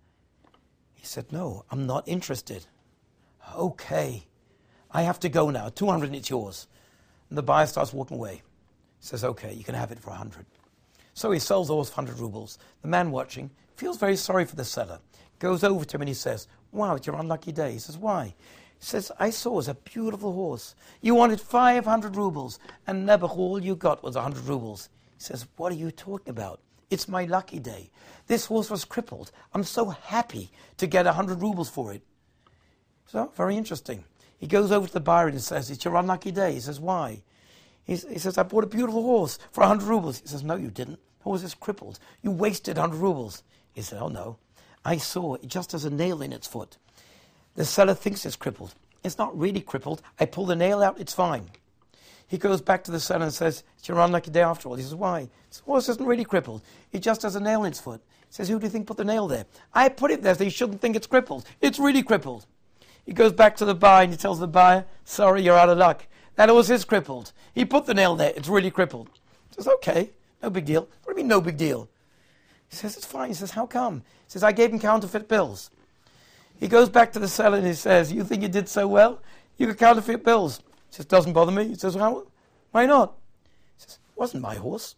He said, no, I'm not interested. Okay, I have to go now. 200, it's yours. And the buyer starts walking away. He says, okay, you can have it for 100. So he sells the horse for 100 rubles. The man watching feels very sorry for the seller. Goes over to him and he says, wow, it's your unlucky day. He says, why? He says, I saw it was a beautiful horse. You wanted 500 rubles, and Nebuch, all you got was 100 rubles. He says, what are you talking about? It's my lucky day. This horse was crippled. I'm so happy to get 100 rubles for it. So, very interesting. He goes over to the buyer and says, it's your unlucky day. He says, why? He says, I bought a beautiful horse for 100 rubles. He says, no, you didn't. The horse is crippled. You wasted 100 rubles. He said, oh, no. I saw it just has a nail in its foot. The seller thinks it's crippled. It's not really crippled. I pull the nail out, it's fine. He goes back to the seller and says, it's your unlucky day after all. He says, why? The horse isn't really crippled. It just has a nail in its foot. He says, who do you think put the nail there? I put it there so you shouldn't think it's crippled. It's really crippled. He goes back to the buyer and he tells the buyer, sorry, you're out of luck. That horse is crippled. He put the nail there. It's really crippled. He says, okay, no big deal. What do you mean, no big deal? He says, it's fine. He says, how come? He says, I gave him counterfeit bills. He goes back to the seller and he says, you think you did so well? You got counterfeit bills. He says, doesn't bother me. He says, well, why not? He says, it wasn't my horse.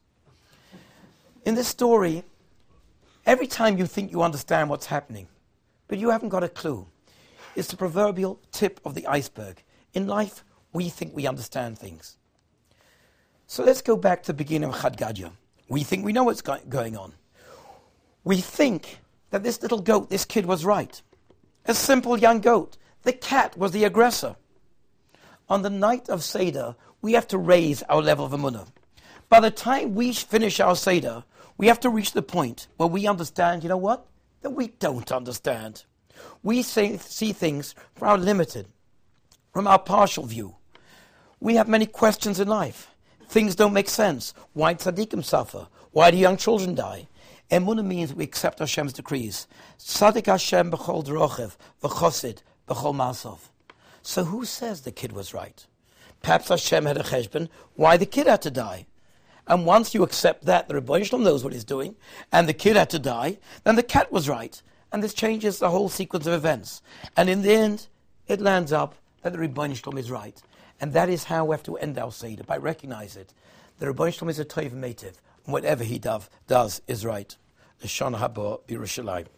In this story, every time you think you understand what's happening, but you haven't got a clue, it's the proverbial tip of the iceberg. In life, we think we understand things. So let's go back to the beginning of Chad Gadya. We think we know what's going on. We think that this little goat, this kid was right. A simple young goat. The cat was the aggressor. On the night of Seder, we have to raise our level of emunah. By the time we finish our Seder, we have to reach the point where we understand, you know what? That we don't understand. We see things from our limited, from our partial view. We have many questions in life. Things don't make sense. Why tzaddikim suffer? Why do young children die? Emunah means we accept Hashem's decrees. Tzaddik Hashem b'chol drochev, v'chosid b'chol masov. So who says the kid was right? Perhaps Hashem had a cheshbon why the kid had to die. And once you accept that, the Rebbeinu Shalom knows what he's doing, and the kid had to die, then the cat was right. And this changes the whole sequence of events. And in the end, it lands up that the Rebbeinu Shalom is right. And that is how we have to end our Seder, by recognizing it. The Rebbeinu Shalom is a Tov Meitiv, and whatever he does is right. L'shana haba b'Yerushalayim.